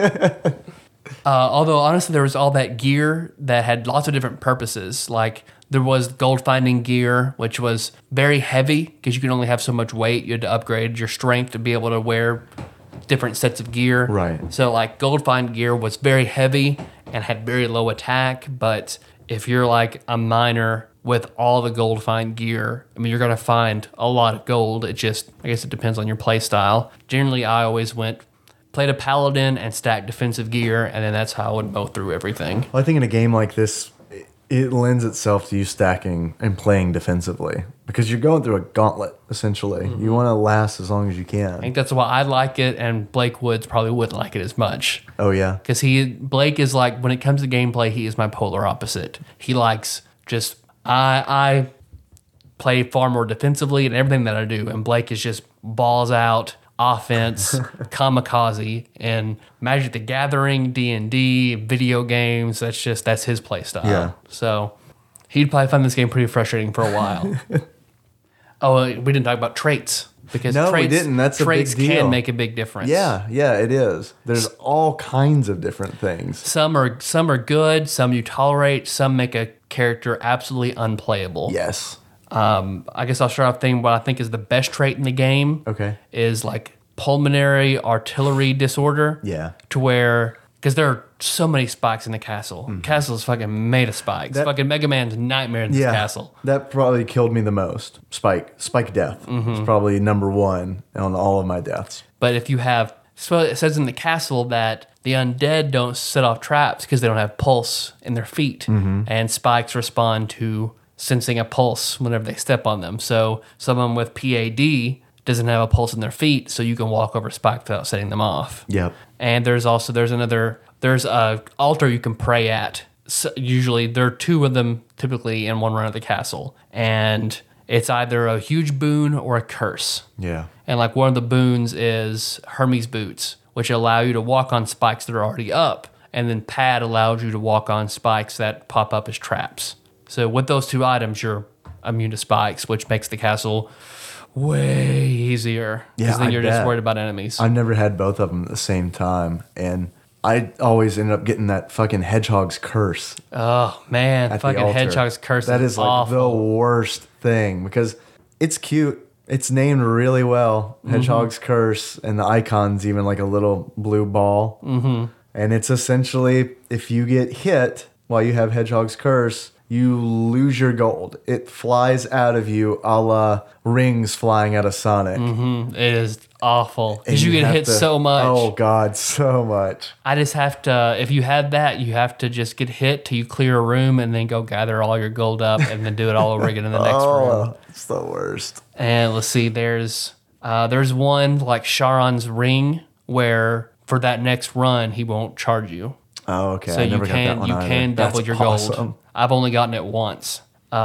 Although, honestly, there was all that gear that had lots of different purposes. Like, there was gold finding gear, which was very heavy because you could only have so much weight. You had to upgrade your strength to be able to wear different sets of gear. Right. So, like, gold find gear was very heavy and had very low attack. But if you're, like, a miner with all the gold find gear, I mean, you're going to find a lot of gold. It just, I guess it depends on your play style. Generally, I always played a paladin and stacked defensive gear, and then that's how I would mow through everything. Well, I think in a game like this, it lends itself to you stacking and playing defensively because you're going through a gauntlet, essentially. Mm-hmm. You want to last as long as you can. I think that's why I like it, and Blake Woods probably wouldn't like it as much. Oh, yeah? Because Blake is like, when it comes to gameplay, he is my polar opposite. He likes just I play far more defensively in everything that I do, and Blake is just balls out offense, kamikaze, and Magic the Gathering, D&D, video games. That's his play style. Yeah. So he'd probably find this game pretty frustrating for a while. Oh, we didn't talk about traits. Because No, we traits, didn't. That's a big traits deal. can make a big difference. Yeah, it is. There's all kinds of different things. Some are good, some you tolerate, some make a character absolutely unplayable. Yes. I guess I'll start off saying what I think is the best trait in the game. Okay. Is like pulmonary artillery disorder. Yeah. To where, because there are so many spikes in the castle. Castle is fucking made of spikes. Fucking Mega Man's nightmare in this castle. That probably killed me the most. Spike death. It's probably number one on all of my deaths. But if you have, so it says in the castle that the undead don't set off traps because they don't have pulse in their feet. And spikes respond to sensing a pulse whenever they step on them. So someone with PAD doesn't have a pulse in their feet, so you can walk over spikes without setting them off. Yep. And there's a altar you can pray at. So usually there are two of them typically in one run of the castle. And it's either a huge boon or a curse. Yeah. And like one of the boons is Hermes boots, which allow you to walk on spikes that are already up. And then pad allows you to walk on spikes that pop up as traps. So with those two items, you're immune to spikes, which makes the castle way easier. Yeah, Because then I you're just bet. worried about enemies. I never had both of them at the same time. And I always ended up getting that fucking hedgehog's curse. Oh, man. At the Fucking altar. Hedgehog's curse That is like awful. the worst thing because it's cute. It's named really well. Hedgehog's curse, and the icon's even like a little blue ball. And it's essentially if you get hit while you have Hedgehog's curse, you lose your gold. It flies out of you, a la rings flying out of Sonic. It is awful. And Because you get have hit to- so much. Oh God, so much. I just have to, if you had that, you have to just get hit till you clear a room and then go gather all your gold up and then do it all over again in the next room. Oh, it's the worst. And let's see, there's one like Charon's ring where for that next run, he won't charge you. Oh, okay. So I never got that one you either. can double That's your awesome. gold. I've only gotten it once.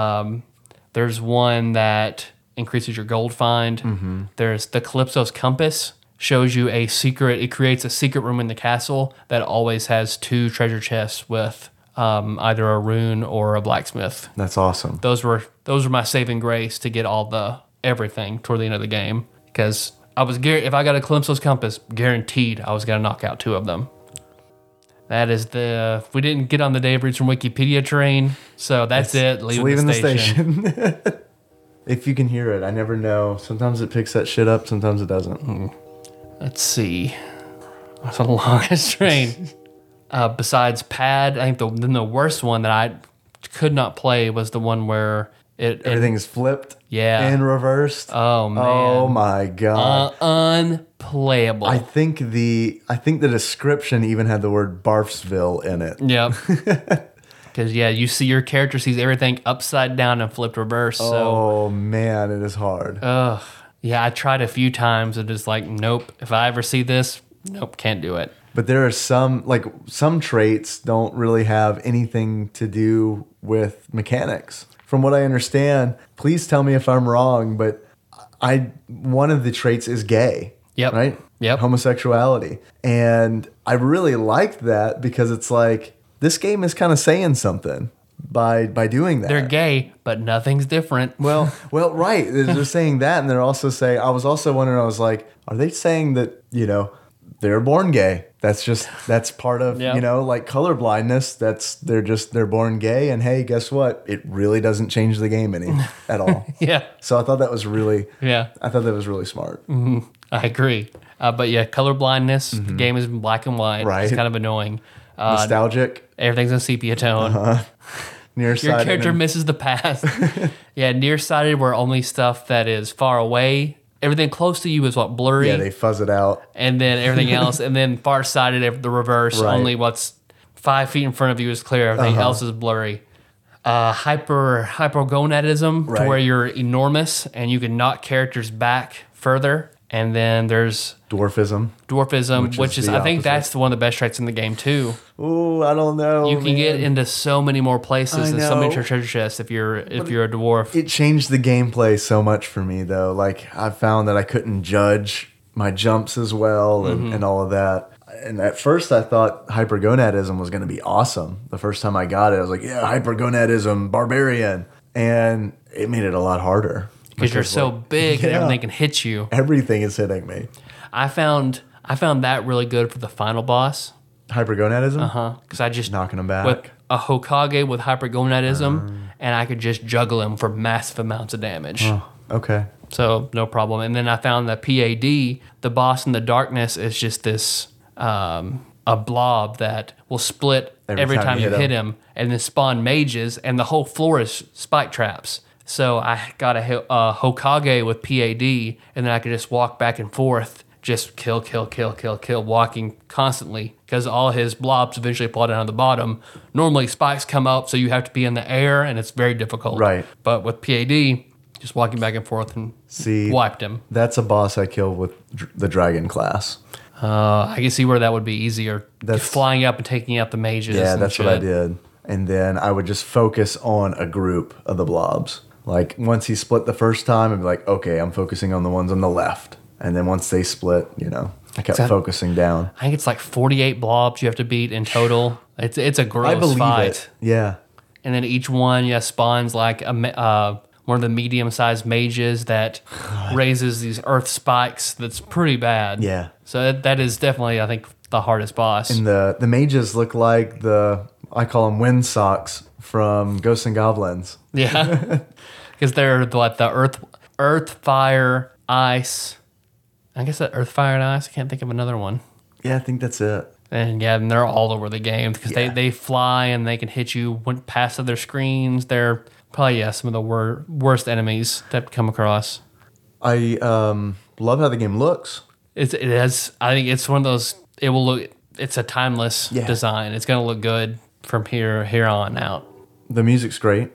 There's one that increases your gold find. There's the Calypso's Compass, shows you a secret. It creates a secret room in the castle that always has 2 treasure chests with either a rune or a blacksmith. That's awesome. Those were my saving grace to get all the everything toward the end of the game, because I was if I got a Calypso's Compass, guaranteed I was gonna knock out 2 of them. That is we didn't get on the Dave Reads from Wikipedia train, so that's it. It's Leaving the station. If you can hear it, I never know. Sometimes it picks that shit up, sometimes it doesn't. Let's see. That's the longest train. Besides Pad, I think the worst one that I could not play was the one where Everything is flipped Yeah. and reversed. Oh man. Oh my God. Unplayable. I think the description even had the word Barfsville in it. Yep. Because you see your character sees everything upside down and flipped reverse. So, Oh man, it is hard. yeah, I tried a few times and just like, nope. If I ever see this, nope, can't do it. But there are some traits don't really have anything to do with mechanics. From what I understand, please tell me if I'm wrong, but one of the traits is gay. Yep. Right? Yep. Homosexuality. And I really liked that because it's like this game is kind of saying something by doing that. They're gay, but nothing's different. Well, right. They're saying that, and they're also saying. I was also wondering. I was like, are they saying that they're born gay? That's part of Yeah. like colorblindness. They're born gay, and hey, guess what? It really doesn't change the game any at all. Yeah. So I thought that was really. Yeah. I thought that was really smart. I agree. But yeah, color blindness. The game is in black and white. Right. It's kind of annoying. Nostalgic, Everything's in sepia tone. nearsighted. Your character and- misses the path. Yeah, nearsighted where only stuff that is far away. Everything close to you is blurry. Yeah, they fuzz it out. And then everything else, and then farsighted, the reverse. Right. Only what's 5 feet in front of you is clear. Everything else is blurry. Hypergonadism, Right. to where you're enormous and you can knock characters back further. And then there's Dwarfism. Dwarfism, which is the I think opposite. that's one of the best traits in the game too. Ooh, I don't know. You can get man. into so many more places I and so many know. treasure chests if you're a dwarf. It changed the gameplay so much for me, though. Like, I found that I couldn't judge my jumps as well and all of that. And at first, I thought hypergonadism was going to be awesome. The first time I got it, I was like, yeah, hypergonadism, barbarian. And it made it a lot harder. Because you're so like, big and yeah. everything can hit you. Everything is hitting me. I found that really good for the final boss. Hypergonadism? Because I just Knocking him back. with a Hokage with hypergonadism, and I could just juggle him for massive amounts of damage. Oh, okay. So no problem. And then I found that PAD, the boss in the darkness, is just this a blob that will split every time you hit him, and then spawn mages, and the whole floor is spike traps. So I got a Hokage with PAD, and then I could just walk back and forth, just kill, walking constantly, because all his blobs eventually fall down to the bottom. Normally spikes come up, so you have to be in the air, and it's very difficult. Right. But with PAD, just walking back and forth and wiped him. That's a boss I killed with the dragon class. I can see where that would be easier. That's- flying up and taking out the mages. Yeah, and that's shit. what I did. And then I would just focus on a group of the blobs. Like, once he split the first time, I'd be like, okay, I'm focusing on the ones on the left. And then once they split, I kept focusing down. I think it's like 48 blobs you have to beat in total. It's a gross I believe fight. it. Yeah. And then each one, spawns like one of the medium-sized mages that raises these earth spikes. That's pretty bad. Yeah. So that is definitely, I think, the hardest boss. And the mages look like I call them wind socks from Ghosts and Goblins. Yeah, because they're like the earth, fire, ice. I guess that earth, fire, and ice. I can't think of another one. Yeah, I think that's it. And and they're all over the game because Yeah. they fly and they can hit you past other screens. They're probably some of the worst enemies that come across. I love how the game looks. It has. I think it's one of those. It will look. It's a timeless Yeah. design. It's going to look good from here on out. The music's great.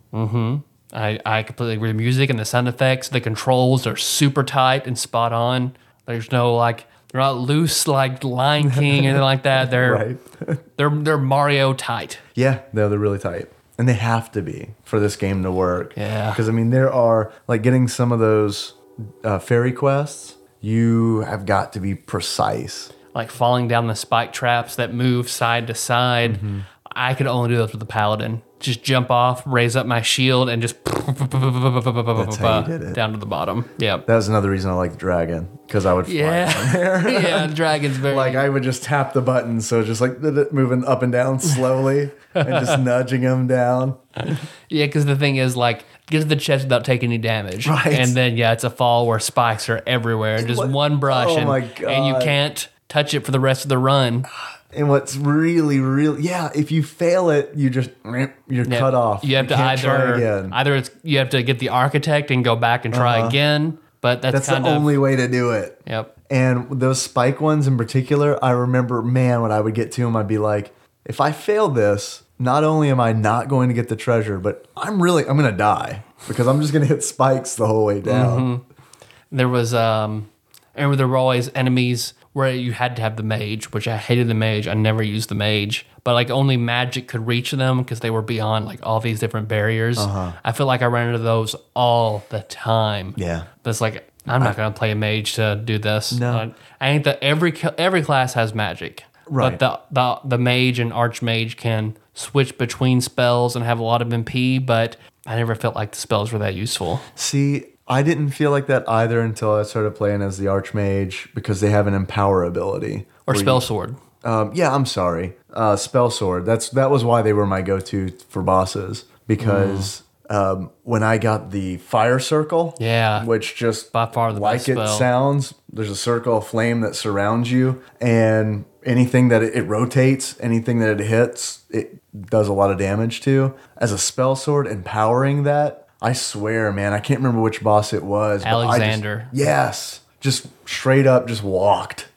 I completely agree. The music and the sound effects, the controls are super tight and spot on. There's no they're not loose like Lion King or anything like that. They're Right. they're Mario tight. Yeah, no, they're really tight. And they have to be for this game to work. Yeah. Because, there are, getting some of those fairy quests, you have got to be precise. Like falling down the spike traps that move side to side. I could only do those with the paladin. Just jump off, raise up my shield, and just That's how you did it. down to the bottom. Yep. That was another reason I liked Dragon, because I would fly from there. Yeah, dragon's very I would just tap the button, so just moving up and down slowly and just nudging him down. Yeah, because the thing is, get to the chest without taking any damage. Right. And then, it's a fall where spikes are everywhere. And just one brush. Oh and, my and you God. can't touch it for the rest of the run. And what's really, really, if you fail it, you're cut off. You have to can't try again. you have to get the architect and go back and try again. But that's the kind of only way to do it. Yep. And those spike ones in particular, I remember, man, when I would get to them, I'd be like, if I fail this, not only am I not going to get the treasure, but I'm going to die because I'm just going to hit spikes the whole way down. There was and there were always enemies where you had to have the mage, which I hated the mage. I never used the mage, but only magic could reach them because they were beyond all these different barriers. I feel like I ran into those all the time. Yeah. But it's I'm not going to play a mage to do this. No. I think that every class has magic. Right. But the mage and archmage can switch between spells and have a lot of MP, but I never felt like the spells were that useful. See, I didn't feel like that either until I started playing as the Archmage because they have an Empower ability. Or spell sword. I'm sorry. Spell Sword. That was why they were my go-to for bosses because when I got the Fire Circle, which just by far the best it spell. sounds, there's a circle of flame that surrounds you, and anything that it rotates, anything that it hits, it does a lot of damage to. As a Spell Sword, empowering that, I swear, man, I can't remember which boss it was. but Alexander. Yes. Just straight up just walked.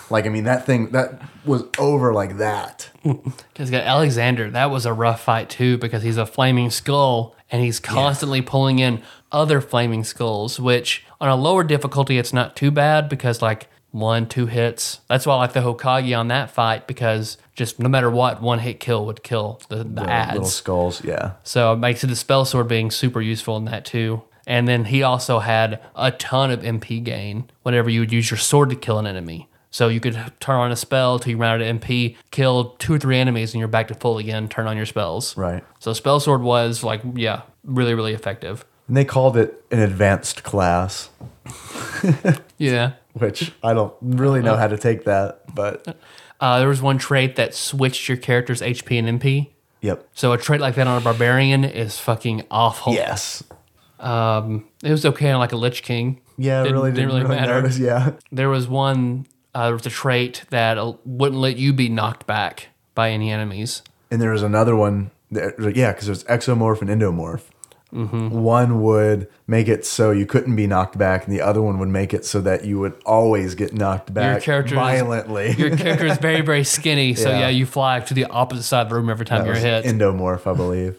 Like, I mean, that was over like that. Because got Alexander, that was a rough fight too, because he's a flaming skull and he's constantly pulling in other flaming skulls, which on a lower difficulty, it's not too bad because like 1-2 hits. That's why I like the Hokage on that fight, because just no matter what, one hit kill would kill the Little ads. skulls, yeah. So it makes it the spell sword being super useful in that too. And then he also had a ton of MP gain whenever you would use your sword to kill an enemy. So you could turn on a spell till you ran out of MP, kill 2 or 3 enemies, and you're back to full again, turn on your spells. Right. So spell sword was like, really, really effective. And they called it an advanced class, Yeah. which I don't really know how to take that, but There was one trait that switched your character's HP and MP. yep. So a trait like that on a barbarian is fucking awful. Yes. It was okay on like a Lich King. Yeah, it really didn't really matter. notice, yeah. There was one, there was a trait that wouldn't let you be knocked back by any enemies. And there was another one, because there's exomorph and endomorph. One would make it so you couldn't be knocked back, and the other one would make it so that you would always get knocked back violently. Your character is very, very skinny, so Yeah. you fly to the opposite side of the room every time That you're was hit. endomorph, I believe.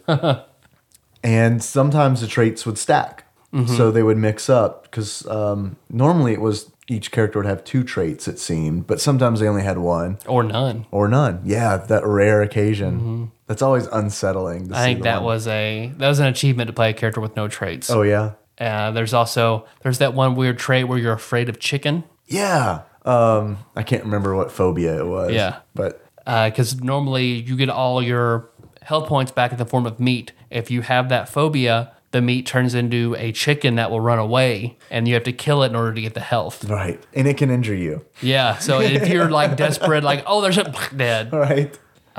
And sometimes the traits would stack. So they would mix up, because normally it was each character would have 2 traits, it seemed, but sometimes they only had 1. Or none. Or none. Yeah, that rare occasion. That's always unsettling. To I see think the that one. was an achievement to play a character with no traits. Oh, yeah? There's that one weird trait where you're afraid of chicken. Yeah. I can't remember what phobia it was. Yeah. But Because normally you get all your health points back in the form of meat. If you have that phobia, the meat turns into a chicken that will run away, and you have to kill it in order to get the health. right. And it can injure you. Yeah, so if you're like desperate, like, oh, there's a dead. Right.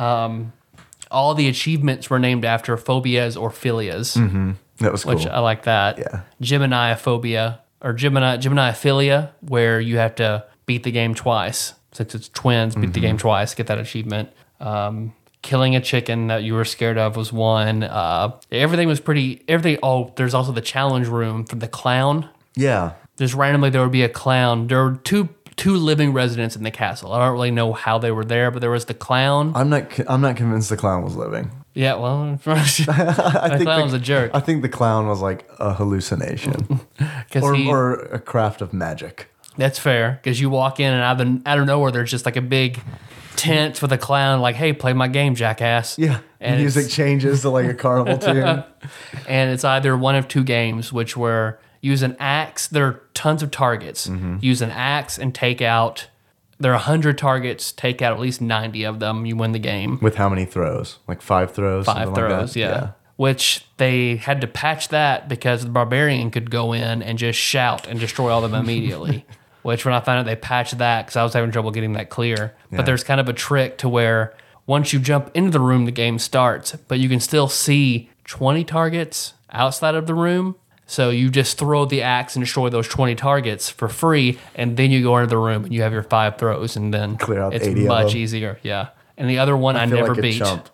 All the achievements were named after phobias or philias, That was cool. which I like that. Yeah. Gemini-phobia or Gemini-philia, where you have to beat the game twice. Since it's twins, beat the game twice, get that achievement. Killing a chicken that you were scared of was one. Everything was everything. Oh, there's also the challenge room for the clown. Yeah. Just randomly there would be a clown. There were two living residents in the castle. I don't really know how they were there, but there was the clown. I'm not convinced the clown was living. Yeah, well, the clown was a jerk. I think the clown was like a hallucination. or a craft of magic. That's fair, because you walk in and out of nowhere there's just like a big tent with a clown, like, hey, play my game, jackass. Yeah. And music changes to like a carnival tune. And it's either one of 2 games, which were use an axe. There are tons of targets. Use an axe and take out. There are 100 targets. Take out at least 90 of them. You win the game. With how many throws? Like 5 throws? 5 something throws, like that? yeah. Which they had to patch that because the barbarian could go in and just shout and destroy all of them immediately. Which when I found out they patched that, because I was having trouble getting that clear. Yeah. But there's kind of a trick to where once you jump into the room, the game starts, but you can still see 20 targets outside of the room. So you just throw the axe and destroy those 20 targets for free, and then you go into the room and you have your 5 throws, and then Clear out it's 80 of much them. easier. Yeah. And the other one I feel never like a beat. chump.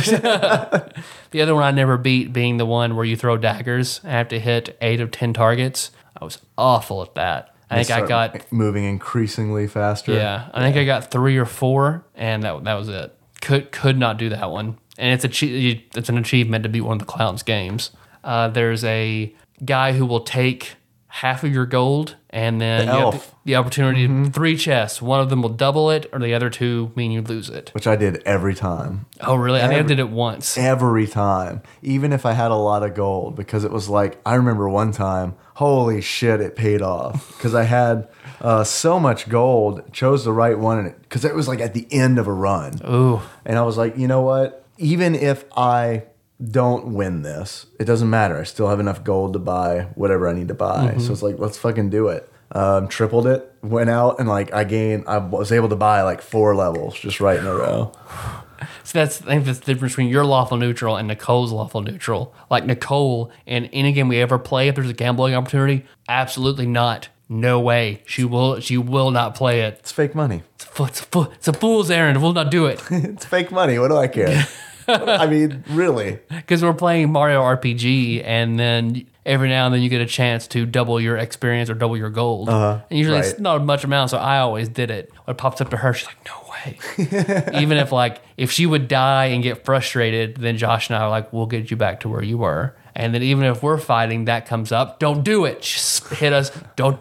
The other one I never beat being the one where you throw daggers and have to hit 8 of 10 targets. I was awful at that. I think I got moving increasingly faster. I think I got 3 or 4, and that was it. Could not do that one. And it's an achievement to beat one of the clown's games. There's a guy who will take half of your gold, and then The you elf. have the opportunity 3 chests. One of them will double it, or the other 2 mean you lose it. Which I did every time. Oh, really? I think I did it once. Every time. Even if I had a lot of gold. Because it was like, I remember one time, holy shit, it paid off. Because I had so much gold, chose the right one, because it was like at the end of a run. Ooh. And I was like, you know what? Even if I don't win this, it doesn't matter. I still have enough gold to buy whatever I need to buy. So it's like, let's fucking do it. Tripled it, went out, and like I was able to buy like 4 levels just right in a row. So I think that's the difference between your lawful neutral and Nicole's lawful neutral. Like Nicole, in any game we ever play, if there's a gambling opportunity, absolutely not. No way. She will not play it. It's fake money. It's a fool's errand. We'll not do it. It's fake money. What do I care? I mean, really. Because we're playing Mario RPG, and then every now and then you get a chance to double your experience or double your gold. And usually it's right. not much amount, so I always did it. When it pops up to her, she's like, no way. Even if she would die and get frustrated, then Josh and I are like, we'll get you back to where you were. And then even if we're fighting, that comes up. Don't do it. Just hit us. Don't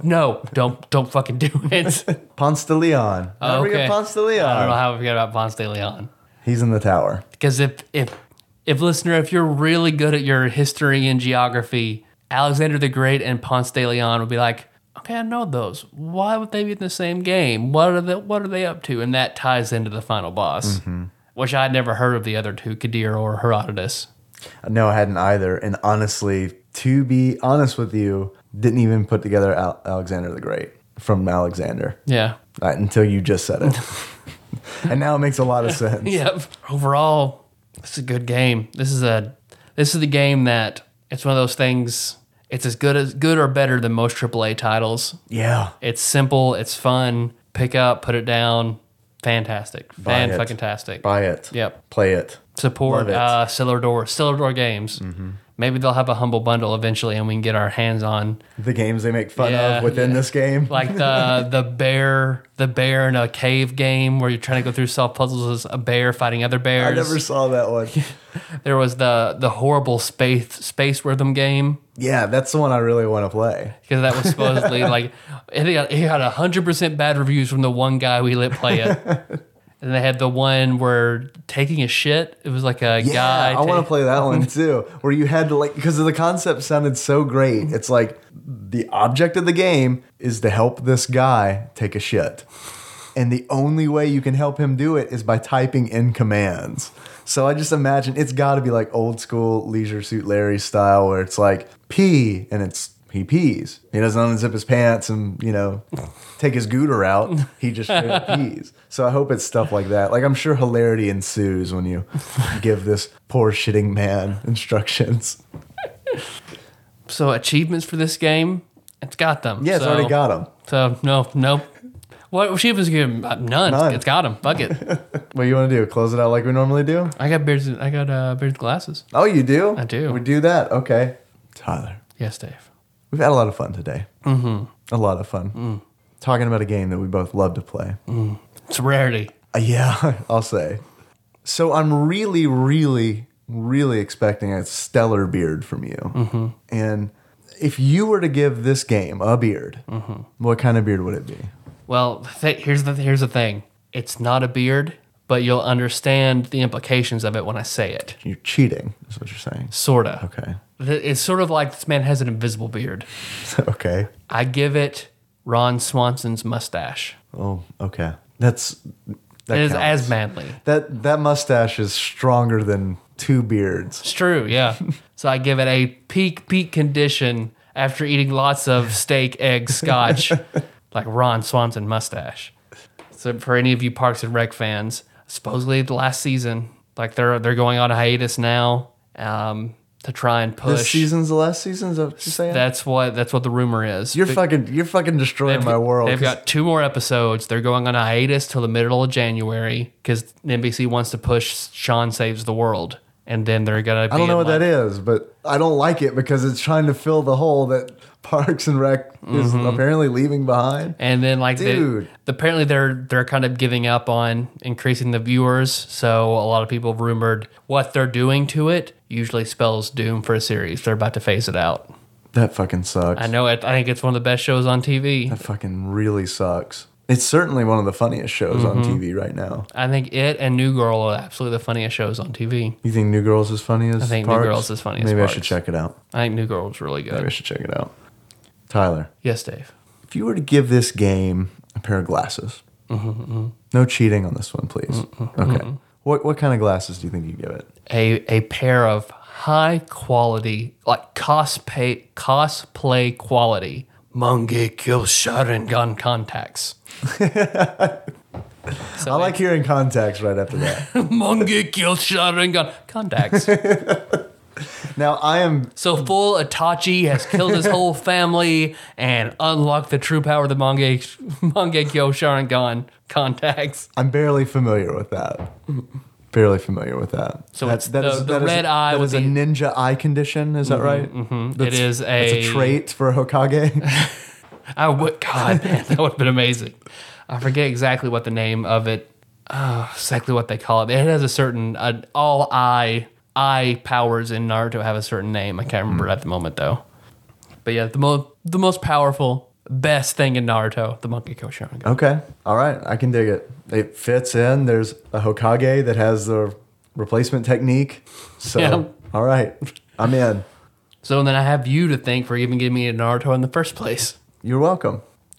fucking do it. Ponce de Leon. Don't forget Ponce de Leon. I don't know how we forget about Ponce de Leon. He's in the tower. Because if listener, if you're really good at your history and geography, Alexander the Great and Ponce de Leon would be like, okay, I know those. Why would they be in the same game? What are they up to? And that ties into the final boss, which I'd never heard of the other two, Kadir or Herodotus. No, I hadn't either. And honestly, to be honest with you, didn't even put together Alexander the Great from Alexander. Yeah. Until you just said it. And now it makes a lot of sense. Yep. Overall, this is a good game. This is the game that it's one of those things. It's as good or better than most AAA titles. Yeah. It's simple. It's fun. Pick up, put it down. Fantastic. Fan-fucking-tastic. Buy it. Yep. Play it. Support Love it. Cellar Door Games. Maybe they'll have a humble bundle eventually, and we can get our hands on The games they make fun of within this game. like the bear in a cave game where you're trying to go through solve puzzles as a bear fighting other bears. I never saw that one. There was the horrible space rhythm game. Yeah, that's the one I really want to play. Because that was supposedly like it had 100% bad reviews from the one guy we let play it. And they had the one where taking a shit. It was like a guy. I want to play that one too. Where you had to because the concept sounded so great. It's like the object of the game is to help this guy take a shit. And the only way you can help him do it is by typing in commands. So I just imagine it's got to be like old school Leisure Suit Larry style where it's like pee and he pees. He doesn't unzip his pants and, take his gooter out. He just straight up pees. So I hope it's stuff like that. Like I'm sure hilarity ensues when you give this poor shitting man instructions. So achievements for this game, it's got them. Yeah, it's already got them. So no. What achievements give him? None. It's got them. Fuck it. What do you want to do? Close it out like we normally do? I got beards glasses. Oh, you do? I do. We do that? Okay. Tyler, Yes, Dave. we've had a lot of fun today. Mm-hmm. A lot of fun. Talking about a game that we both love to play. It's a rarity. Yeah, I'll say. So I'm really, really, really expecting a stellar beard from you. Mm-hmm. And if you were to give this game a beard, what kind of beard would it be? Well, here's the thing. It's not a beard, but you'll understand the implications of it when I say it. You're cheating, is what you're saying. Sorta. Okay. It's sort of like this man has an invisible beard. Okay. I give it Ron Swanson's mustache. Oh, okay. That It is counts. as manly. That mustache is stronger than two beards. It's true, yeah. So I give it a peak condition after eating lots of steak, eggs, scotch, like Ron Swanson mustache. So for any of you Parks and Rec fans, supposedly the last season, like they're going on a hiatus now to try and push. This season's the last season? Is that what you're saying? That's what the rumor is. You're fucking destroying my world. They've got 2 more episodes. They're going on a hiatus till the middle of January because NBC wants to push Sean Saves the World. And then they're going to be I don't know what that is, but I don't like it because it's trying to fill the hole that Parks and Rec is apparently leaving behind. And then Dude. apparently they're kind of giving up on increasing the viewers. So a lot of people have rumored what they're doing to it usually spells doom for a series. They're about to phase it out. That fucking sucks. I know it. I think it's one of the best shows on TV. That fucking really sucks. It's certainly one of the funniest shows on TV right now. I think it and New Girl are absolutely the funniest shows on TV. You think New Girl's as funny as I think Parks? New Girl's as funny as Maybe Parks. I should check it out. I think New Girl is really Maybe I good. should check it out. Tyler, Yes, Dave. if you were to give this game a pair of glasses, no cheating on this one, please. Okay. What kind of glasses do you think you'd give it? A pair of high quality, like cosplay quality, Mangekyo Sharingan contacts. So I like hearing contacts right after that. Mangekyo Sharingan contacts. Now, I am... So full Itachi has killed his whole family and unlocked the true power of the Mangekyo Sharingan contacts. I'm barely familiar with that. Fairly familiar with that. So it's the red eye That with is a the- ninja eye condition. Is that right? It is That's a trait for Hokage. I would, God, man, that would have been amazing. I forget exactly what the name of it, exactly what they call it. It has a certain, all eye powers in Naruto have a certain name. I can't remember it at the moment, though. But yeah, the most powerful, best thing in Naruto, the Monkey Ko Sharingan. Okay. All right. I can dig it. It fits in. There's a Hokage that has the replacement technique. So, Yeah. all right. I'm in. So then I have you to thank for even getting me into Naruto in the first place. You're welcome.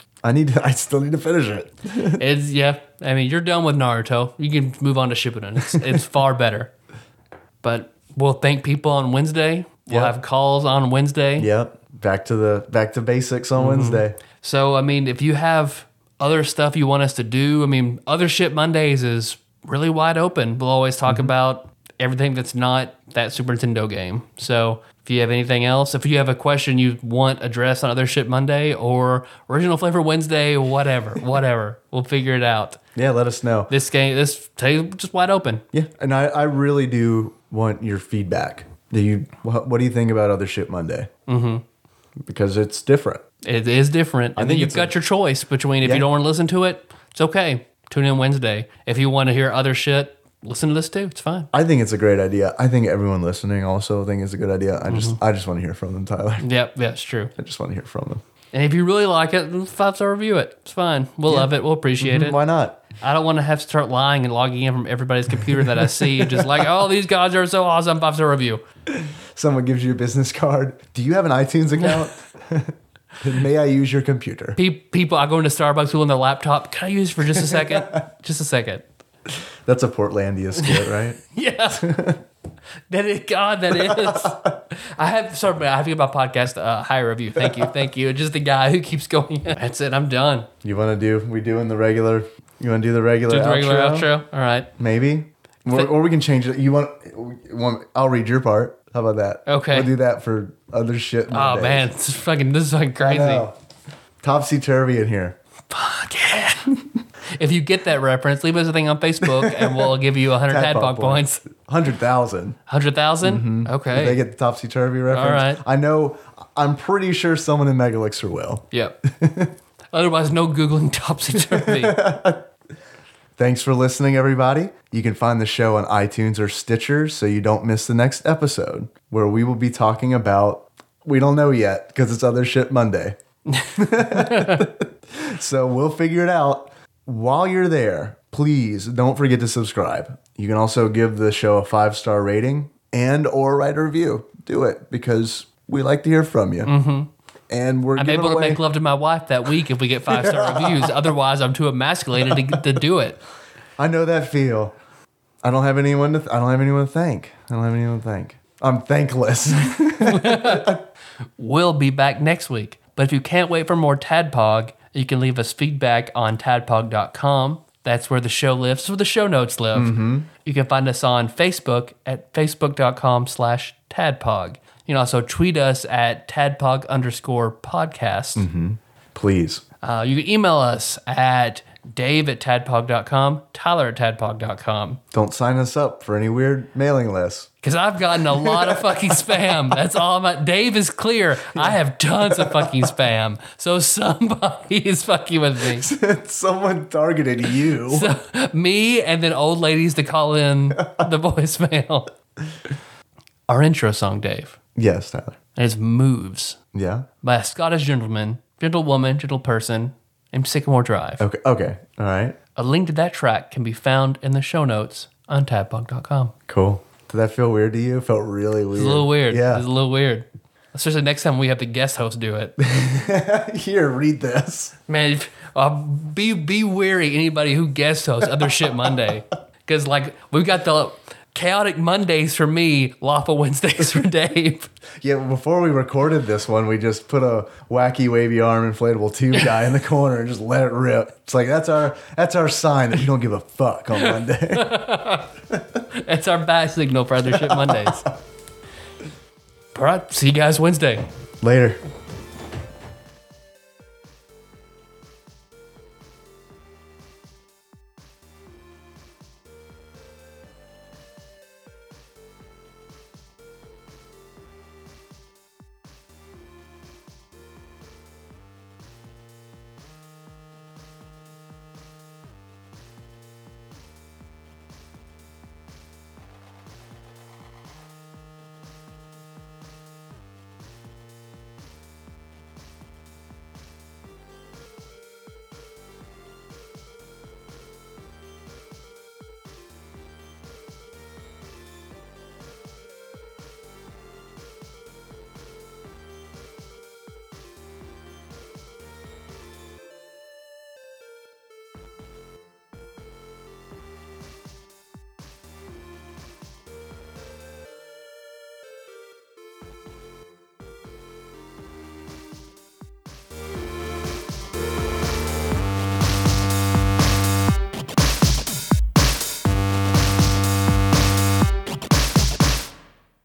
I still need to finish it. It's, yeah, I mean, you're done with Naruto. You can move on to Shippuden. It's far better. But we'll thank people on Wednesday. We'll Yep. have calls on Wednesday. Yep. Back to basics on Wednesday. So, I mean, if you have other stuff you want us to do, I mean, Other Shit Mondays is really wide open. We'll always talk about everything that's not that Super Nintendo game. So, if you have anything else, if you have a question you want addressed on Other Shit Monday or Original Flavor Wednesday, whatever, we'll figure it out. Yeah, let us know. This game, just wide open. Yeah, and I really do want your feedback. What do you think about Other Shit Monday? Mm-hmm. Because it's different. It is different. And then think you've it's got your choice between if Yeah. you don't want to listen to it, it's okay. Tune in Wednesday. If you want to hear other shit, listen to this too. It's fine. I think it's a great idea. I think everyone listening also think it's a good idea. I just want to hear from them, Tyler. Yep, yeah, it's true. I just want to hear from them. And if you really like it, 5-star review it. It's fine. We'll love it. We'll appreciate it. Why not? I don't want to have to start lying and logging in from everybody's computer that I see. Just like, oh, these guys are so awesome. 5-star review. Someone gives you a business card. Do you have an iTunes account? May I use your computer? People, I go into Starbucks with on their laptop. Can I use it for just a second? Just a second. That's a Portlandia skit, right? Yeah. That is. I have to get my podcast high review. Thank you. Just the guy who keeps going. That's it. I'm done. You want to do? We doing the regular? You want to do the regular? Do the regular outro? outro. All right. Maybe, or we can change it. You want? I'll read your part. How about that? Okay. We'll do that for Other Shit. Oh Mondays. man, this is fucking crazy. Topsy turvy in here. Fuck yeah. If you get that reference, leave us a thing on Facebook and we'll give you 100 Tadpog points. 100,000. 100,000? Okay. If they get the topsy turvy reference. All right. I know. I'm pretty sure someone in Megalixer will. Yep. Otherwise, no Googling topsy-turvy. Thanks for listening, everybody. You can find the show on iTunes or Stitcher so you don't miss the next episode, where we will be talking about, we don't know yet because it's Other Shit Monday. So we'll figure it out. While you're there, please don't forget to subscribe. You can also give the show a 5-star rating and or write a review. Do it because we like to hear from you. Mm-hmm. And we're I'm giving able to away... make love to my wife that week if we get 5-star reviews. Otherwise, I'm too emasculated to do it. I know that feel. I don't have anyone to thank. I'm thankless. We'll be back next week. But if you can't wait for more Tadpog, you can leave us feedback on tadpog.com. That's where the show lives. That's where the show notes live. Mm-hmm. You can find us on Facebook at facebook.com/tadpog. You can also tweet us at tadpog_podcast. Mm-hmm. Please. You can email us at dave@tadpog.com, tyler@tadpog.com. Don't sign us up for any weird mailing lists. Because I've gotten a lot of fucking spam. That's all I'm at. Dave is clear. I have tons of fucking spam. So somebody is fucking with me. Someone targeted you. So, me and then old ladies to call in the voicemail. Our intro song, Dave, Yes, Tyler. is Moves Yeah? by a Scottish gentleman, gentle woman, gentle person, named Sycamore Drive. Okay. All right. A link to that track can be found in the show notes on tadpog.com. Cool. Did that feel weird to you? It felt really weird. It's a little weird. Yeah. It's a little weird. Especially next time we have the guest host do it. Here, read this. Man, be wary anybody who guest hosts Other Shit Monday. Because, like, we've got the chaotic Mondays for me, lawful Wednesdays for Dave. Yeah, before we recorded this one, we just put a wacky wavy arm inflatable tube guy in the corner and just let it rip. It's like that's our sign that we don't give a fuck on Monday. That's our bat signal for Other Shit Mondays. All right, see you guys Wednesday. Later.